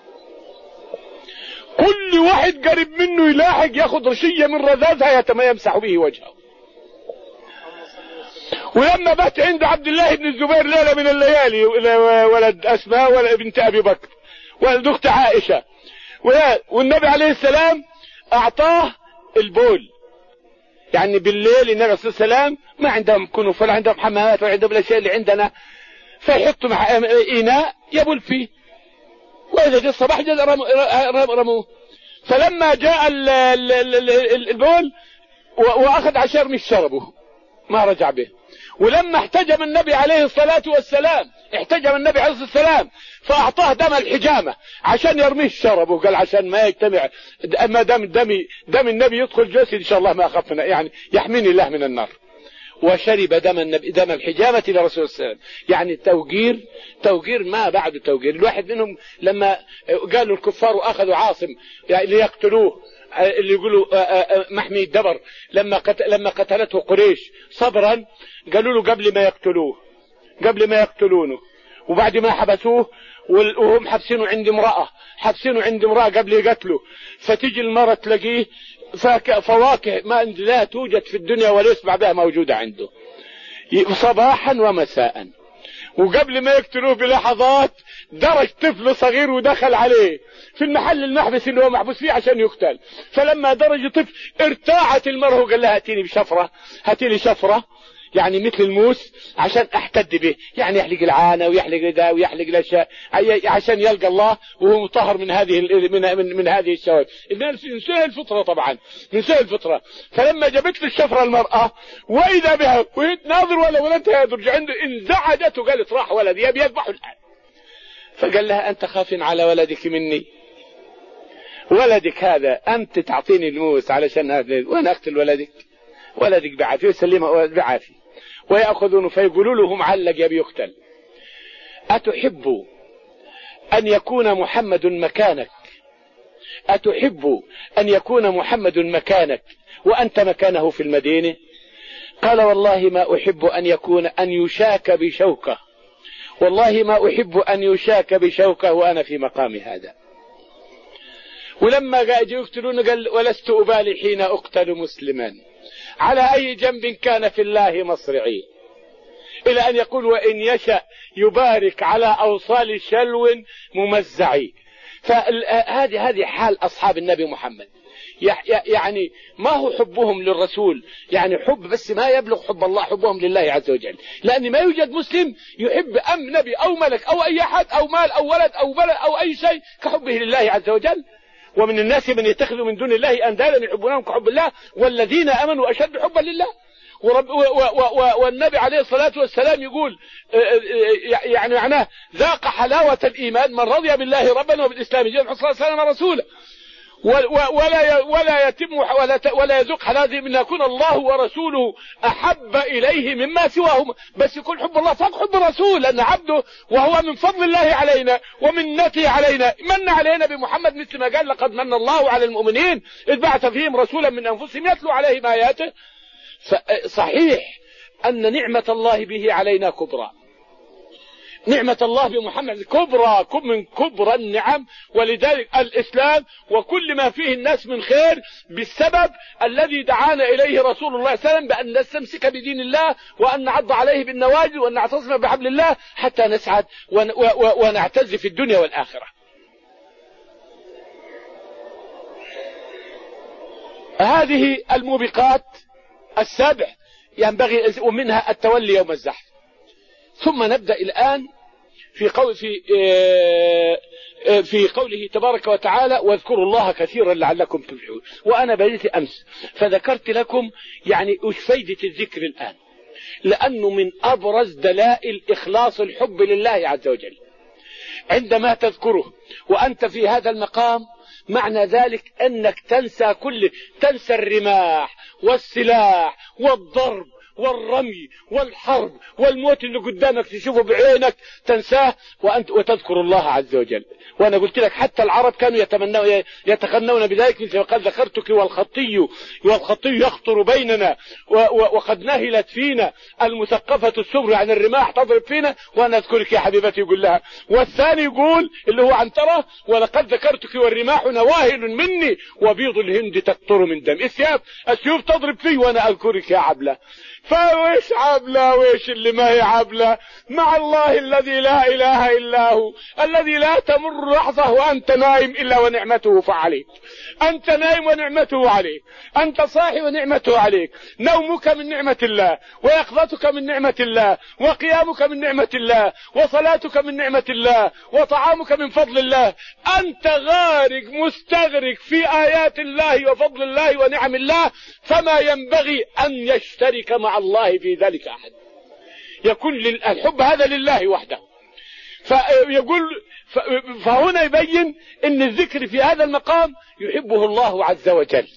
كل واحد قريب منه يلاحق ياخذ رشية من رذاذها يتم يمسح به وجهه. ولما بات عند عبد الله بن الزبير ليلة من الليالي ولد أسماء ولا بنت أبي بكر ولد أخت عائشة، والنبي عليه السلام أعطاه البول. يعني بالليل النبي صلى الله عليه وسلم ما عندهم كنوف ولا عندهم حمامات ولا عندهم الأشياء اللي عندنا، فيحطوا مع إناء يبول فيه، وإذا جاء الصباح رموه. فلما جاء البول وأخذ عشر مش شربه ما رجع به. ولما احتجم النبي عليه الصلاة والسلام احتجم النبي عليه الصلاة والسلام فأعطاه دم الحجامة عشان يرميه الشرب، وقال عشان ما يجتمع ما دام دمي دم النبي يدخل جسدي إن شاء الله ما أخفنا، يعني يحميني الله من النار. وشرب دم النبي دم الحجامة لرسول الله صلى الله عليه وسلم. يعني توقير توقير ما بعد توقير. الواحد منهم لما قالوا الكفار وأخذوا عاصم يعني ليقتلوه اللي يقولوا محمي الدبر لما قتل لما قتلته قريش صبرا، قالوا له قبل ما يقتلوه قبل ما يقتلونه وبعد ما حبسوه وهم حبسينه عند امرأة حبسينه عند امرأة قبل يقتله، فتيجي المرأة تلاقيه فواكه ما لا توجد في الدنيا ولا يسمع بها موجودة عنده صباحا ومساء. وقبل ما يقتلوه بلحظات درج طفل صغير ودخل عليه في المحل المحبس اللي هو محبوس فيه عشان يقتل. فلما درج طفل ارتاعت المرأة وقال لها هاتيني بشفرة هاتيني شفرة يعني مثل الموس عشان احتد به، يعني يحلق العانة ويحلق ده ويحلق الاشياء عشان يلقى الله وهو مطهر من هذه من, من, من هذه الشوائب. من سهل الفطرة طبعا من سهل الفطرة. فلما جابت له الشفرة المرأة واذا بها وهي تناظر ولا ولدها يدرج عنده انزعجت وقالت راح ولدي يبي يذبحه الان. فقال لها انت خاف على ولدك مني؟ ولدك هذا انت تعطيني الموس علشان هذا وانا اقتل ولدك؟ ولدك بعافية وسلمه بعافية. ويأخذون فيقولوا له معلق يبي يقتل. أتحب أن يكون محمد مكانك أتحب أن يكون محمد مكانك وأنت مكانه في المدينة؟ قال والله ما أحب أن يكون أن يشاك بشوكة والله ما أحب أن يشاك بشوكة وأنا في مقام هذا. ولما جاءوا يقتلون قال ولست أبالي حين أقتل مسلما على أي جنب كان في الله مصرعي. إلى أن يقول وإن يشأ يبارك على أوصال شلو ممزع. فهذه هذه حال أصحاب النبي محمد، يعني ما هو حبهم للرسول يعني حب بس ما يبلغ حب الله، حبهم لله عز وجل، لأن ما يوجد مسلم يحب أم نبي أو ملك أو أي أحد أو مال أو ولد أو بلد أو أي شيء كحبه لله عز وجل. ومن الناس من يتخذ من دون الله أندادا يحبونهم كحب الله والذين آمنوا أشد حبا لله. ورب و و و والنبي عليه الصلاة والسلام يقول يعني معناه ذاق حلاوة الإيمان من رضي بالله ربا وبالإسلام دينا صلى الله عليه وسلم رسولا، ولا ولا يتم ولا ولا يذوق حلاوة من يكون الله ورسوله أحب إليه مما سواهما، بس يكون حب الله فوق حب الرسول، لأن عبده وهو من فضل الله علينا ومنته علينا، من علينا بمحمد مثل ما قال لقد من الله على المؤمنين إذ بعث فيهم رسولا من أنفسهم يتلو عليهم آياته. صحيح أن نعمة الله به علينا كبرى، نعمة الله بمحمد كبرى من كبرى النعم، ولذلك الإسلام وكل ما فيه الناس من خير بالسبب الذي دعانا إليه رسول الله صلى الله عليه وسلم بأن نستمسك بدين الله وأن نعض عليه بالنواجذ وأن نعتصم بحبل الله حتى نسعد ونعتز في الدنيا والآخرة. هذه الموبقات السبع ينبغي ومنها التولي يوم الزحف. ثم نبدأ الآن في قول في في قوله تبارك وتعالى واذكروا الله كثيرا لعلكم تفلحون. وأنا بديت أمس فذكرت لكم يعني ايش فايدة الذكر الآن، لأنه من أبرز دلائل إخلاص الحب لله عز وجل. عندما تذكره وأنت في هذا المقام معنى ذلك أنك تنسى كل تنسى الرماح والسلاح والضرب والرمي والحرب والموت اللي قدامك تشوفه بعينك تنساه وأنت وتذكر الله عز وجل. وأنا قلت لك حتى العرب كانوا يتمنون يتغنون بذلك، مثل وقد ذكرتك والخطي والخطي يخطر بيننا وقد نهلت فينا المثقفة السمر عن الرماح تضرب فينا وأنا أذكرك يا حبيبتي يقول لها. والثاني يقول اللي هو عنترة ولقد ذكرتك والرماح نواهل مني وبيض الهند تقطر من دم. السياف السيوف تضرب فيه وأنا أذكرك يا عبلة. فويش عبلة ويش اللي ما هي عبلة مع الله الذي لا إله إلا هو، الذي لا تمر لحظة وأنت نايم إلا ونعمته فعليك، أنت نايم ونعمته عليك، أنت صاحي ونعمته عليك، نومك من نعمة الله ويقظتك من نعمة الله وقيامك من نعمة الله وصلاتك من نعمة الله وطعامك من فضل الله. أنت غارق مستغرق في آيات الله وفضل الله ونعم الله، فما ينبغي أن يشترك مع الله في ذلك أحد. يكون الحب هذا لله وحده. فيقول فهنا يبين ان الذكر في هذا المقام يحبه الله عز وجل.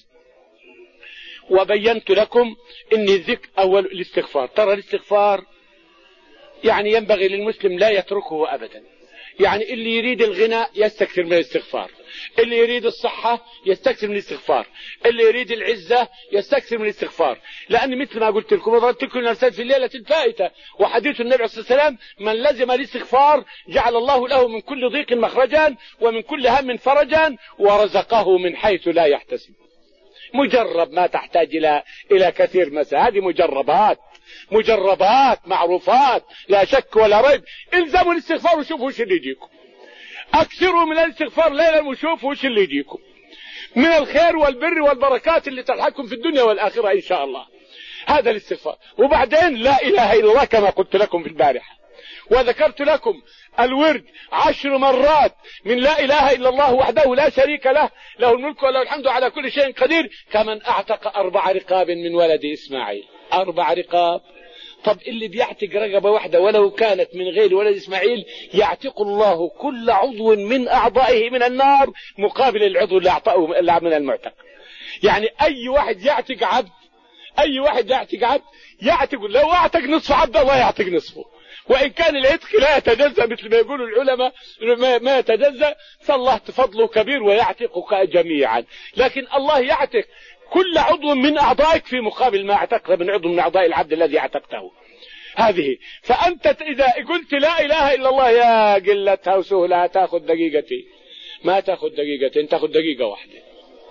وبينت لكم ان الذكر اول الاستغفار. ترى الاستغفار يعني ينبغي للمسلم لا يتركه ابدا. يعني اللي يريد الغنى يستكثر من الاستغفار، اللي يريد الصحة يستكثر من الاستغفار، اللي يريد العزة يستكثر من الاستغفار. لأن مثل ما قلت لكم وضربت لكم الأمثال في الليلة الفائتة وحديث النبي عليه الصلاة والسلام من لزم الاستغفار جعل الله له من كل ضيق مخرجا ومن كل هم فرجا ورزقه من حيث لا يحتسب. مجرب، ما تحتاج إلى إلى كثير مساء، هذه مجربات مجربات معروفات لا شك ولا ريب. الزموا الاستغفار وشوفوا وش اللي يجيكم، اكثروا من الاستغفار ليلا وشوفوا وش اللي يجيكم من الخير والبر والبركات اللي تلحقكم في الدنيا والآخرة إن شاء الله. هذا الاستغفار. وبعدين لا إله إلا الله كما قلت لكم في البارحة وذكرت لكم الورد عشر مرات من لا إله إلا الله وحده لا شريك له له الملك وله الحمد على كل شيء قدير كمن أعتق أربع رقاب من ولد إسماعيل. أربع رقاب. طب اللي بيعتق رقبة واحدة ولو كانت من غير ولد إسماعيل يعتق الله كل عضو من أعضائه من النار مقابل العضو اللي أعطاه من المعتق. يعني أي واحد يعتق عبد أي واحد يعتق عبد يعتق، لو أعتق نصف عبد الله يعتق نصفه. وإن كان العتق لا يتجزأ مثل ما يقول العلماء ما يتجزأ فالله فضله كبير ويعتقك جميعا. لكن الله يعتق كل عضو من أعضائك في مقابل ما اعتقت من عضو من أعضاء العبد الذي اعتقته. هذه فأنت إذا قلت لا إله إلا الله يا قلتها وسهلها تأخذ دقيقتي، ما تأخذ دقيقتين، تأخذ دقيقة واحدة.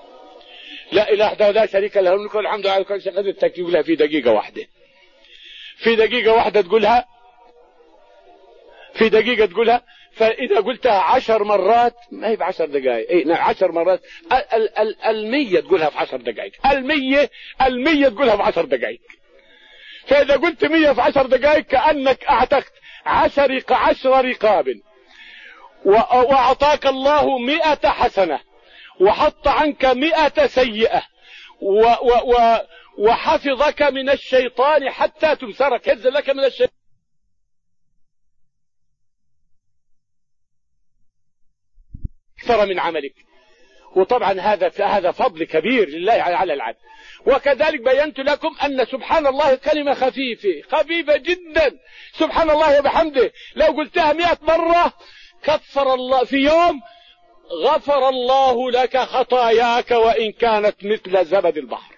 لا إله وحده لا شريك له الملك والحمد على كل شيء قدير تكتب لها في دقيقة واحدة. في دقيقة واحدة تقولها، في دقيقة تقولها. فإذا قلتها عشر مرات ما هي بعشر دقائق، إيه عشر مرات. ال ال المية تقولها في عشر دقائق، المية المية تقولها في عشر دقائق. فإذا قلت مية في عشر دقائق كأنك أعتقت عشر عشر رقاب، وأعطاك الله مئة حسنة، وحط عنك مئة سيئة، و و و وحفظك من الشيطان حتى تمسرك، ينزل لك من الشيطان أكثر من عملك. وطبعا هذا هذا فضل كبير لله على العبد. وكذلك بينت لكم أن سبحان الله كلمة خفيفة خفيفة جدا، سبحان الله وبحمده لو قلتها مئة مرة كفر الله في يوم، غفر الله لك خطاياك وإن كانت مثل زبد البحر.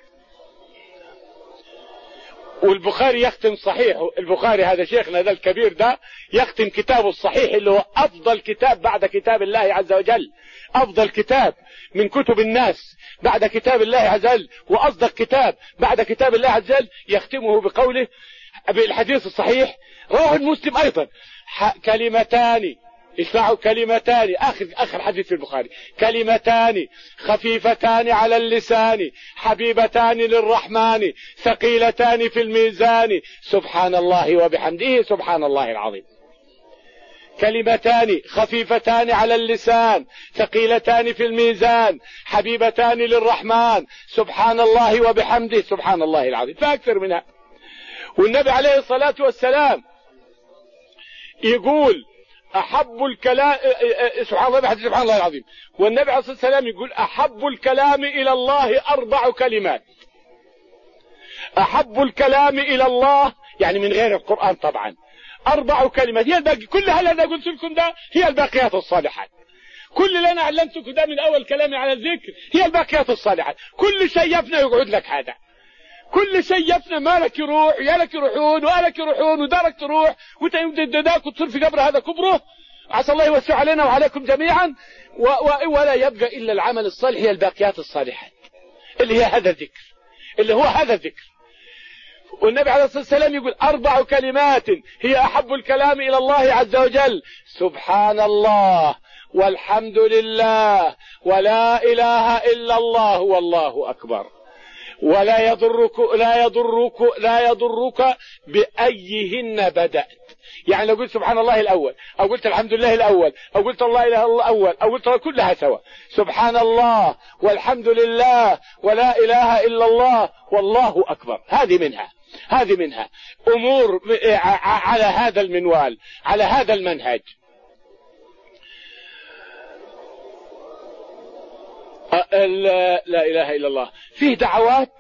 والبخاري يختم صحيحه، البخاري هذا شيخنا ذا الكبير ده يختم كتابه الصحيح اللي هو أفضل كتاب بعد كتاب الله عز وجل، أفضل كتاب من كتب الناس بعد كتاب الله عز وجل، وأصدق كتاب بعد كتاب الله عز وجل، يختمه بقوله بالحديث الصحيح رواه مسلم أيضا: كلمتان، اسمعوا، كلمتان، آخر آخر حديث في البخاري: كلمتان خفيفتان على اللسان حبيبتان للرحمن ثقيلتان في الميزان سبحان الله وبحمده سبحان الله العظيم. كلمتان خفيفتان على اللسان ثقيلتان في الميزان حبيبتان للرحمن سبحان الله وبحمده سبحان الله العظيم. فأكثر منها. والنبي عليه الصلاة والسلام يقول أحب الكلام، سبحان الله وبحمده سبحان الله العظيم. والنبي عليه الصلاة والسلام يقول أحب الكلام إلى الله أربع كلمات. أحب الكلام إلى الله يعني من غير القرآن طبعا أربع كلمات، هي الباقي كلها اللي أنا قلت لكم ده هي الباقيات الصالحات. كل اللي أنا علمتكم ده من أول كلامي على الذكر هي الباقيات الصالحات. كل شيء يفنى يقعد لك هذا، كل شيء يفنى، مالك يروح، يالك يروحون، وآلك يروحون، ودارك تروح، وتداك وتصير في قبر هذا كبره، عسى الله يوسع علينا وعليكم جميعا. و و ولا يبقى إلا العمل الصالح، هي الباقيات الصالحات اللي هي هذا الذكر، اللي هو هذا الذكر. والنبي عليه الصلاة والسلام يقول أربع كلمات هي أحب الكلام إلى الله عز وجل: سبحان الله والحمد لله ولا إله إلا الله والله أكبر، ولا يضرك لا يضرك لا يضرك بأيهن بدأت. يعني لو قلت سبحان الله الأول، أو قلت الحمد لله الأول، أو قلت الله إله إلا الله الأول، أو قلت كلها سوا، سبحان الله والحمد لله ولا إله إلا الله والله أكبر، هذه منها، هذه منها أمور على هذا المنوال، على هذا المنهج. لا إله إلا الله. فيه دعوات،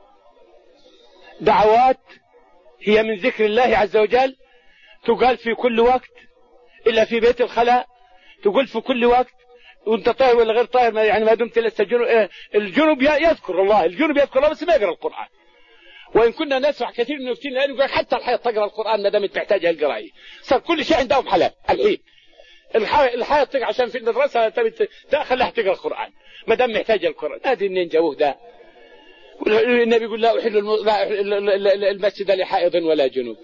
دعوات هي من ذكر الله عز وجل، تقال في كل وقت إلا في بيت الخلاء، تقول في كل وقت وانت طاهر ولا غير طاهر، يعني ما دمت لست جنوب. الجنوب يذكر الله، الجنوب يذكر الله بس ما يقرأ القرآن. وإن كنا نسمع كثير من المفتين الآن يقول حتى الحياة تقرأ القرآن ما دامت تحتاجها القراءة، صار كل شيء عندهم حلال. الحين الحياة تقرأ عشان في المدرسة تأخذ لها تقرأ القرآن ما دام محتاجة القرآن. هذه منين جابوه ده؟ النبي يقول لا أحل المسجد لحائض ولا جنوب.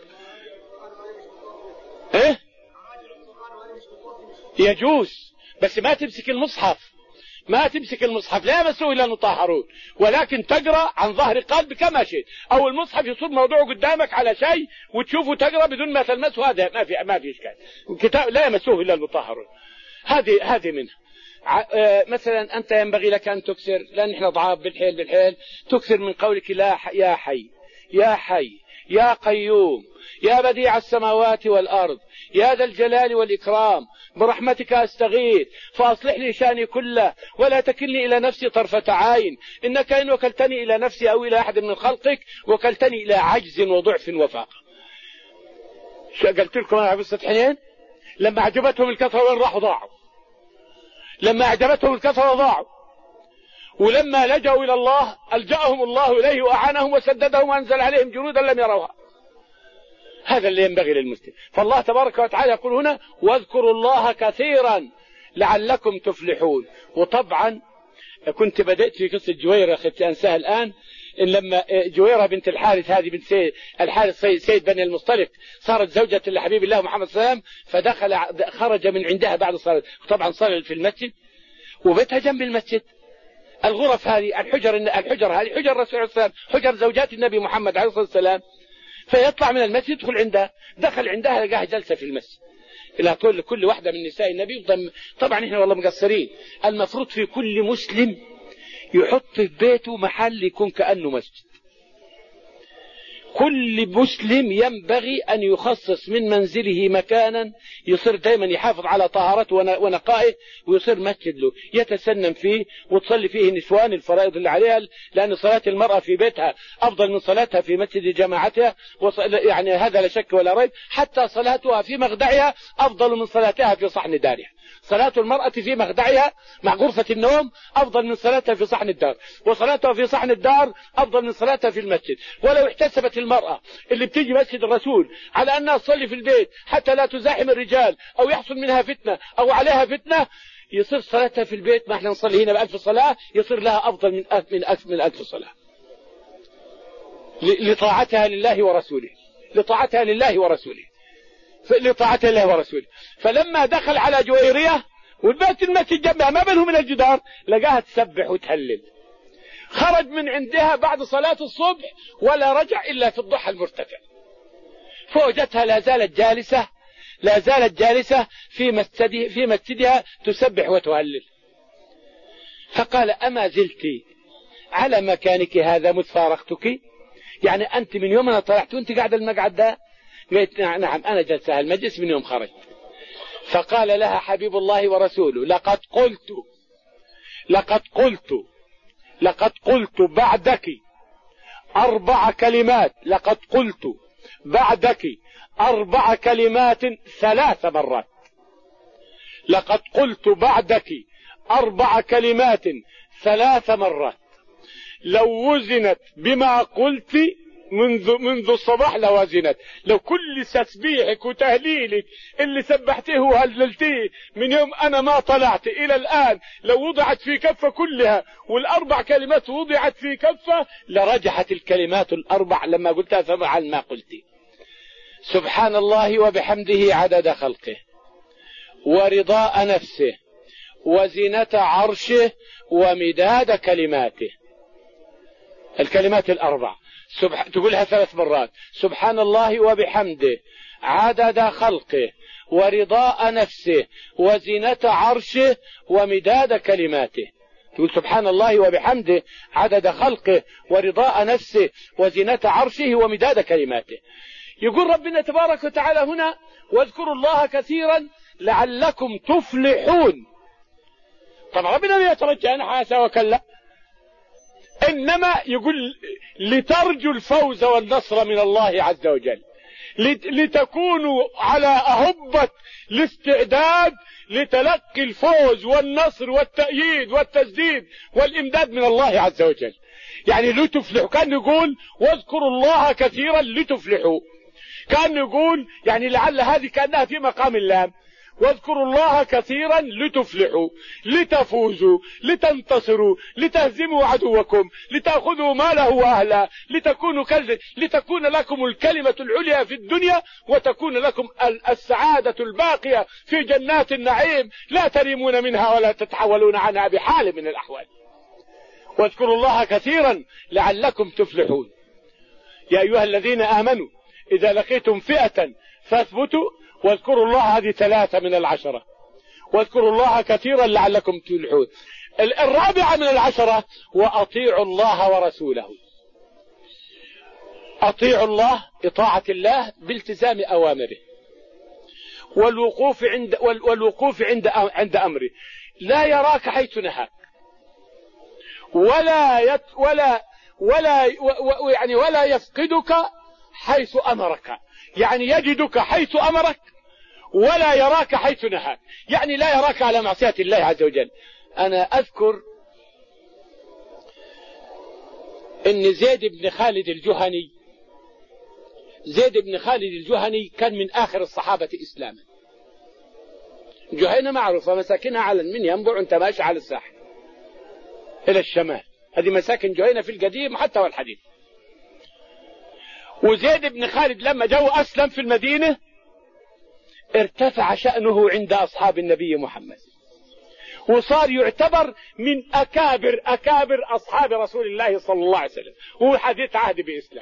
إيه؟ يجوز بس ما تمسك المصحف، ما تمسك المصحف، لا يمسوه إلا المطهرون، ولكن تقرأ عن ظهر قلب كما شئت، أو المصحف يصير موضوعه قدامك على شيء وتشوفه تقرأ بدون ما تلمسه، هذا ما في ما في إشكال. الكتاب لا يمسوه إلا المطهرون. هذه هذه منها. مثلا أنت ينبغي لك أن تكثر، لأن إحنا ضعاف بالحيل بالحيل، تكثر من قولك لا يا حي يا حي يا قيوم يا بديع السماوات والأرض يا ذا الجلال والإكرام برحمتك أستغيث فأصلح لي شأني كله ولا تكلني إلى نفسي طرفة عين إنك إن وكلتني إلى نفسي أو إلى أحد من خلقك وكلتني إلى عجز وضعف وفاقة. قلت لكم أنا قصة حنين لما أعجبتهم الكثرة وين راحوا ضاعوا، لما أعجبتهم الكثرة ضاعوا، ولما لجأوا إلى الله ألجأهم الله إليه وأعانهم وسددهم وأنزل عليهم جنودا لم يروها. هذا اللي ينبغي للمسلم. فالله تبارك وتعالى يقول هنا واذكروا الله كثيرا لعلكم تفلحون. وطبعا كنت بدأت في قصة جويرة أختي أنساها الآن، إن لما جويرة بنت الحارث هذه بنت سيد الحارث سيد بني المصطلق صارت زوجة لحبيب الله محمد صلى الله عليه وسلم، فدخل خرج من عندها بعد الصلاة، طبعا صلى في المسجد وبيتها جنب المسجد. الغرف هذه الحجر الحجر هذه حجر الرسول صلى الله عليه وسلم، حجر زوجات النبي محمد عليه الصلاة والسلام. فيطلع من المسجد يدخل عندها، دخل عندها لقاها جلسة في المسجد. لا تقول كل واحدة من نساء النبي. طبعا احنا والله مقصرين. المفروض في كل مسلم يحط في بيته محل يكون كأنه مسجد. كل مسلم ينبغي أن يخصص من منزله مكانا يصير دائما يحافظ على طهارته ونقائه، ويصير مسجد له يتسنن فيه وتصلي فيه نسوان الفرائض اللي عليها، لأن صلاة المرأة في بيتها أفضل من صلاتها في مسجد جماعتها، يعني هذا لا شك ولا ريب. حتى صلاتها في مخدعها أفضل من صلاتها في صحن دارها. صلاة المرأة في مخدعها مع غرفة النوم أفضل من صلاتها في صحن الدار، وصلاتها في صحن الدار أفضل من صلاتها في المسجد. ولو احتسبت المرأة اللي بتيجي مسجد الرسول على أنها تصلي في البيت حتى لا تزاحم الرجال أو يحصل منها فتنة أو عليها فتنة، يصير صلاتها في البيت، ما احنا نصلي هنا بألف صلاة، يصير لها أفضل من ألف من ألف من ألف صلاة، لطاعتها لله ورسوله، لطاعتها لله ورسوله لطاعة الله ورسوله. فلما دخل على جويرية والبيت المسجد جنبها ما بينهم من الجدار، لقاها تسبح وتهلل. خرج من عندها بعد صلاة الصبح ولا رجع إلا في الضحى المرتفع، فوجدتها لا زالت جالسة لا زالت جالسة في مسجدها في مسجدها تسبح وتهلل. فقال: أما زلت على مكانك هذا مذ فارقتك؟ يعني أنت من يوم أنا طلعت وأنت قاعدة المقعد ده؟ قالت: نعم أنا جلسة المجلس من يوم خرجت. فقال لها حبيب الله ورسوله: لقد قلت لقد قلت لقد قلت بعدك أربع كلمات لقد قلت بعدك أربع كلمات ثلاث مرات لقد قلت بعدك أربع كلمات ثلاث مرات لو وزنت بما قلت منذ منذ الصباح لوازنت. لو كل تسبيحك وتهليلك اللي سبحته وهللتيه من يوم أنا ما طلعت إلى الآن لو وضعت في كفة كلها والأربع كلمات وضعت في كفة لرجحت الكلمات الأربع لما قلتها فعل ما قلتي. سبحان الله وبحمده عدد خلقه ورضاء نفسه وزنة عرشه ومداد كلماته. الكلمات الأربع سبح... تقولها ثلاث مرات: سبحان الله وبحمده عدد خلقه ورضاء نفسه وزنة عرشه ومداد كلماته. تقول سبحان الله وبحمده عدد خلقه ورضاء نفسه وزنة عرشه ومداد كلماته. يقول ربنا تبارك وتعالى هنا: واذكروا الله كثيرا لعلكم تفلحون. طبعا ربنا لا يترجى نحاسا وكلا، إنما يقول لترجوا الفوز والنصر من الله عز وجل، لتكونوا على أهبة الاستعداد لتلقي الفوز والنصر والتأييد والتسديد والإمداد من الله عز وجل. يعني لتفلحوا، كان يقول واذكروا الله كثيرا لتفلحوا، كان يقول يعني لعل هذه كأنها في مقام اللام. واذكروا الله كثيرا لتفلحوا، لتفوزوا، لتنتصروا، لتهزموا عدوكم، لتأخذوا ماله وأهله، لتكونوا كذا، لتكون لكم الكلمة العليا في الدنيا وتكون لكم السعادة الباقية في جنات النعيم لا تريمون منها ولا تتحولون عنها بحال من الأحوال. واذكروا الله كثيرا لعلكم تفلحون. يا أيها الذين آمنوا إذا لقيتم فئة فاثبتوا واذكروا الله، هذه ثلاثة من العشرة. واذكروا الله كثيرا لعلكم تفلحون. الرابعة من العشرة: وأطيعوا الله ورسوله. أطيعوا الله، إطاعة الله بالتزام أوامره والوقوف عند والوقوف عند عند أمره. لا يراك حيث نهاك ولا يت ولا ولا يعني ولا يفقدك حيث أمرك، يعني يجدك حيث أمرك ولا يراك حيث نهاك، يعني لا يراك على معصية الله عز وجل. أنا أذكر أن زيد بن خالد الجهني زيد بن خالد الجهني كان من آخر الصحابة إسلاما. جهينة معروفة مساكنها على من ينبع أنت ماشي على الساحل إلى الشمال، هذه مساكن جهينة في القديم حتى والحديث. وزيد بن خالد لما جو أسلم في المدينة ارتفع شأنه عند أصحاب النبي محمد، وصار يعتبر من أكابر أكابر أصحاب رسول الله صلى الله عليه وسلم، وهو حديث عهد بإسلام.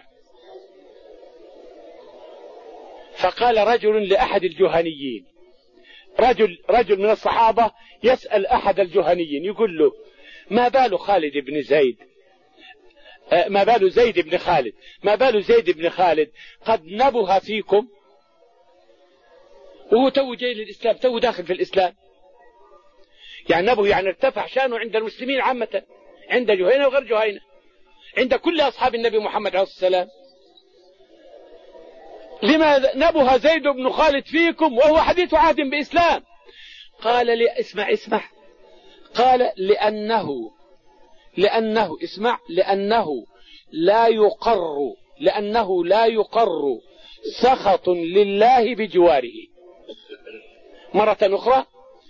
فقال رجل لأحد الجهنيين، رجل رجل من الصحابة يسأل أحد الجهنيين يقول له: ما بال خالد بن زيد ما بال زيد بن خالد ما بال زيد بن خالد قد نبه فيكم، وهو تو جاي للإسلام، تو داخل في الإسلام. يعني نبه يعني ارتفع شانه عند المسلمين عامة، عند جهينة وغير جهينة، عند كل أصحاب النبي محمد عليه الصلاة والسلام. لماذا نبه زيد بن خالد فيكم وهو حديث عهد بإسلام؟ قال لي اسمع اسمع قال لأنه لأنه اسمع لأنه لا يقر لأنه لا يقر سخط لله بجواره. مرة أخرى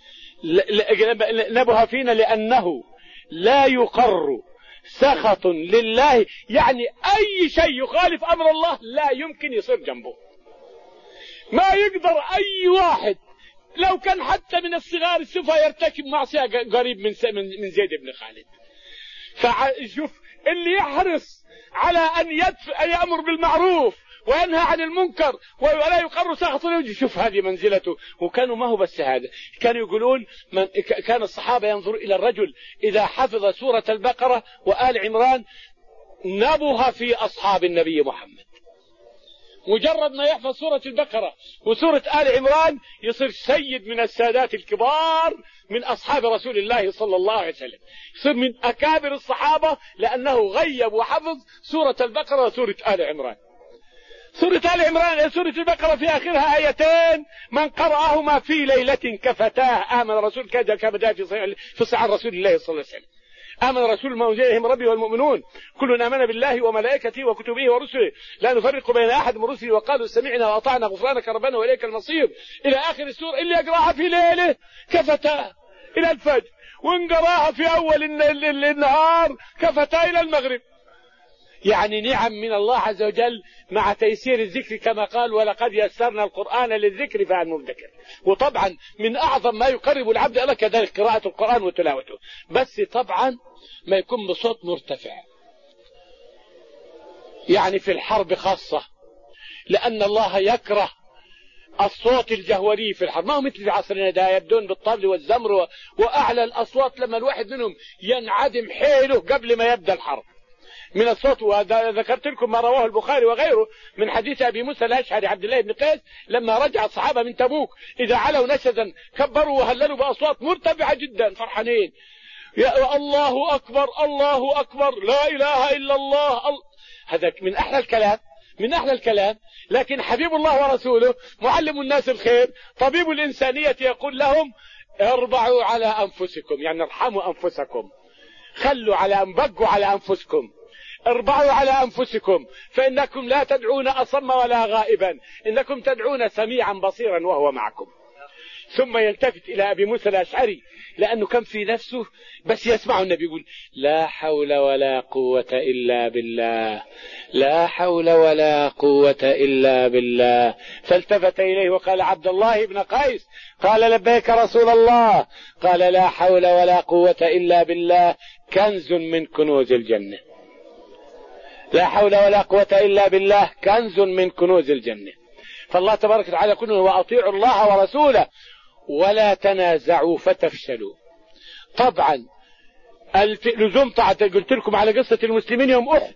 نبه فينا لأنه لا يقر سخط لله، يعني أي شيء يخالف أمر الله لا يمكن يصير جنبه. ما يقدر أي واحد لو كان حتى من الصغار السفهاء يرتكب معصية قريب من من زيد بن خالد. فشوف اللي يحرص على أن يدفع أن يأمر بالمعروف وينهى عن المنكر ولا يقر سخط الله، شوف هذه منزلته. وكانوا ما هو بس هذا، كانوا يقولون من كان الصحابة ينظروا إلى الرجل إذا حفظ سورة البقرة وآل عمران نبه في أصحاب النبي محمد. مجرد ما يحفظ سورة البقرة وسورة آل عمران يصير سيد من السادات الكبار من أصحاب رسول الله صلى الله عليه وسلم، يصير من أكابر الصحابة لأنه غيب وحفظ سورة البقرة وسورة آل عمران. سورة آل عمران سورة البقرة في آخرها آيتين من قرأهما في ليلة كفتاه آمن رسول كذا كبدا في صحيح رسول الله صلى الله عليه وسلم. آمن رسول ما أنزل إليه من ربه والمؤمنون كل آمن بالله وملائكته وكتبه ورسله لا نفرق بين أحد من رسله وقالوا سمعنا وأطعنا غفرانك ربنا وإليك المصير إلى آخر السورة. اللي يقرأها في ليلة كفتاه إلى الفجر، وإن قرأها في أول النهار كفتاه إلى المغرب. يعني نعم من الله عز وجل مع تيسير الذكر كما قال ولقد يسرنا القرآن للذكر فهل مدكر. وطبعا من أعظم ما يقرب العبد إلى كذلك قراءة القرآن وتلاوته، بس طبعا ما يكون بصوت مرتفع، يعني في الحرب خاصة، لأن الله يكره الصوت الجهوري في الحرب. ما هو مثل في عصرنا ده يبدون بالطبل والزمر وأعلى الأصوات لما الواحد منهم ينعدم حيله قبل ما يبدأ الحرب من الصوت. وذكرت لكم ما رواه البخاري وغيره من حديث أبي موسى الأشعري عبد الله بن قيس لما رجع الصحابة من تبوك إذا علوا نشزا كبروا وهللوا بأصوات مرتفعة جدا فرحانين، يا الله أكبر الله أكبر لا إله إلا الله. هذا من أحلى الكلام من أحلى الكلام. لكن حبيب الله ورسوله معلم الناس الخير طبيب الإنسانية يقول لهم اربعوا على أنفسكم، يعني ارحموا أنفسكم، خلوا على بقوا على أنفسكم، اربعوا على أنفسكم فإنكم لا تدعون أصم ولا غائبا، إنكم تدعون سميعا بصيرا وهو معكم. ثم يلتفت إلى أبي موسى الأشعري لأنه كان في نفسه بس يسمع النبي يقول لا حول ولا قوة إلا بالله لا حول ولا قوة إلا بالله. فالتفت إليه وقال عبد الله بن قيس؟ قال لبيك رسول الله. قال لا حول ولا قوة إلا بالله كنز من كنوز الجنة. لا حول ولا قوة إلا بالله كنز من كنوز الجنة. فالله تبارك وتعالى يقول وأطيعوا الله ورسوله ولا تنازعوا فتفشلوا. طبعا اللزوم طاعة. قلت لكم على قصة المسلمين يوم أحد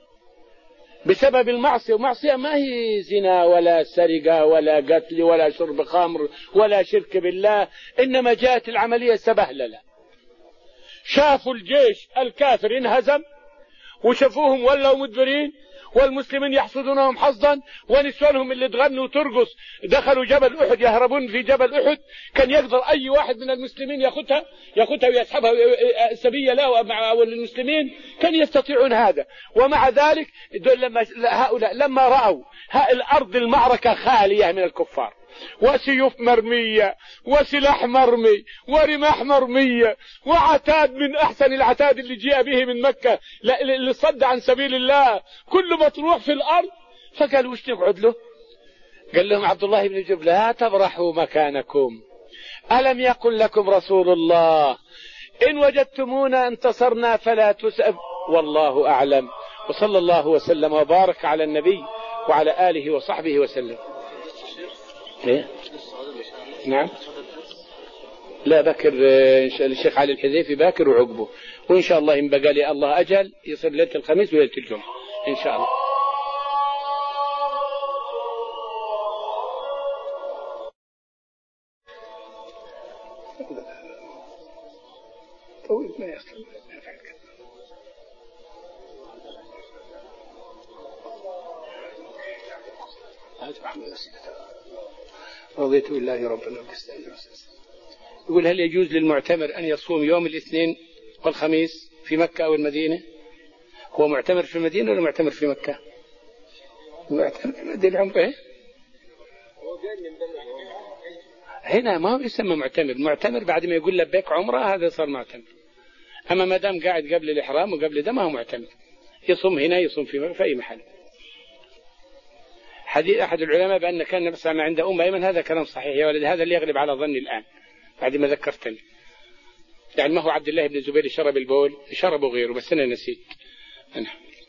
بسبب المعصية، ومعصية ما هي زنا ولا سرقة ولا قتل ولا شرب خمر ولا شرك بالله، إنما جاءت العملية سبهللة. شافوا الجيش الكافر انهزم وشافوهم ولوا مدبرين والمسلمين يحصدونهم حظا، ونسوانهم اللي تغنوا وترقص دخلوا جبل أحد يهربون في جبل أحد. كان يقدر أي واحد من المسلمين يأخذها يأخذها ويسحبها سبية له أو للمسلمين، كان يستطيعون هذا. ومع ذلك لما هؤلاء لما رأوا الأرض المعركة خالية من الكفار وسيوف مرمية وسلاح مرمي ورماح مرمية وعتاد من أحسن العتاد اللي جاء به من مكة اللي صد عن سبيل الله، كل مطروح في الأرض. فقالوا وش نقعد له؟ قال لهم عبد الله بن جبل لا تبرحوا مكانكم، ألم يقل لكم رسول الله إن وجدتمونا انتصرنا فلا تسأب، والله أعلم. وصلى الله وسلم وبارك على النبي وعلى آله وصحبه وسلم. إيه؟ نعم. لا بكر الشيخ علي الحذيفي باكر وعقبه، وإن شاء الله إن بقى لي الله أجل يصير ليلة الخميس وليلة الجمعة إن شاء الله. طويل ما يصل ما يفعل كذا. رضيت بالله ربنا وبالإسلام. يقول هل يجوز للمعتمر أن يصوم يوم الاثنين والخميس في مكة أو المدينة؟ هو معتمر في المدينة ولا معتمر في مكة؟ معتمر في المدينة عمره هنا ما هو يسمى معتمر. معتمر بعد ما يقول لبيك عمره هذا صار معتمر. أما ما دام قاعد قبل الإحرام وقبل ده ما هو معتمر، يصوم هنا يصوم في, في أي محل. حديث أحد العلماء بأن كان النبي صلى الله عليه وسلم عنده أم أيمن، هذا كلام صحيح يا ولد، هذا اللي يغلب على ظني الآن بعد ما ذكرتني. يعني ما هو عبد الله بن الزبير شرب البول، شربه غيره بس أنا نسيت. أنا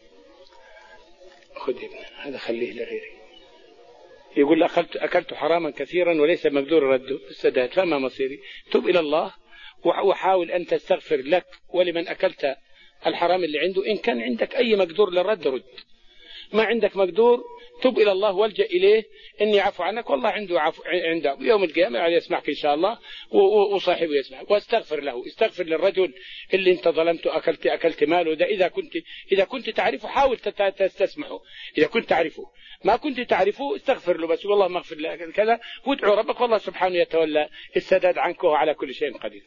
خذ ابن هذا خليه لغيري. يقول أكلت, أكلت حراما كثيرا وليس مقدور رده السداد، فما مصيري؟ تب إلى الله وحاول أن تستغفر لك ولمن أكلت الحرام اللي عنده. إن كان عندك أي مقدور للرد رد، ما عندك مقدور تب إلى الله والجأ إليه إني عفو عنك، والله عنده عفو عنده يوم القيامة يعني يسمعك إن شاء الله وصاحبه يسمعك. واستغفر له، استغفر للرجل اللي انت ظلمته أكلت أكلت ماله ده. إذا كنت إذا كنت تعرفه حاول تستسمحه، إذا كنت تعرفه. ما كنت تعرفه استغفر له بس والله ما اغفر لك كذا، وادعو ربك والله سبحانه يتولى السداد عنك وهو على كل شيء قدير.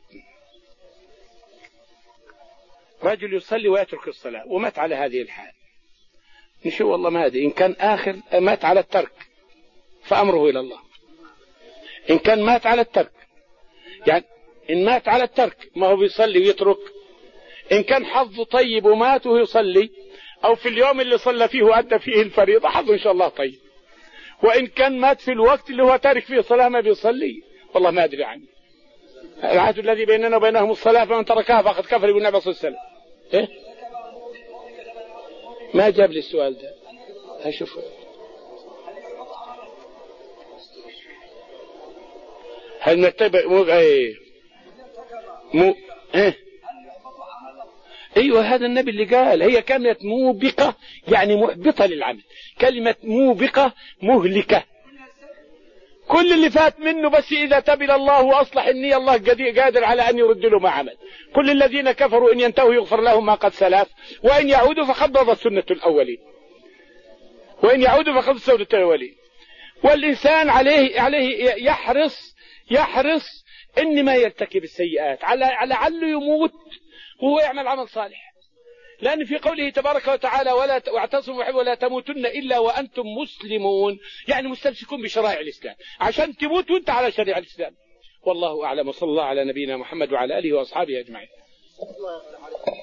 رجل يصلي ويترك الصلاة ومات على هذه الحال، نشوف والله ما هذه. إن كان آخر مات على الترك فأمره إلى الله. إن كان مات على الترك يعني إن مات على الترك ما هو بيصلي ويترك. إن كان حظه طيب ومات وهو يصلي أو في اليوم اللي صلى فيه وأدى فيه الفريضة حظه إن شاء الله طيب. وإن كان مات في الوقت اللي هو تارك فيه صلاة ما بيصلي والله ما أدري عنه. العهد الذي بيننا وبينهم الصلاة فمن تركها فقد كفر بالنبي صلى الله عليه وسلم. إيه؟ ما جاب لي السؤال ده. هشوف هل نتبع مو ايه مو ايه ايوه هذا النبي اللي قال هي كانت موبقة يعني محبطة للعمل. كلمة موبقة مهلكة. كل اللي فات منه بس إذا تاب إلى الله وأصلح النية الله قادر على أن يرد له ما عمل. كل الذين كفروا إن ينتهوا يغفر لهم ما قد سلف وإن يعودوا فقد مضت سنة الأولين. وإن يعودوا فقد سنة الأولين. والإنسان عليه عليه يحرص يحرص إن ما يرتكب السيئات على لعله يموت وهو يعمل عمل صالح. لأن في قوله تبارك وتعالى ولا واعتصموا ولا تموتن إلا وأنتم مسلمون، يعني مستمسكون بشرائع الإسلام عشان تموت وانت على شريعة الإسلام. والله أعلم. وصلى الله على نبينا محمد وعلى آله وأصحابه أجمعين.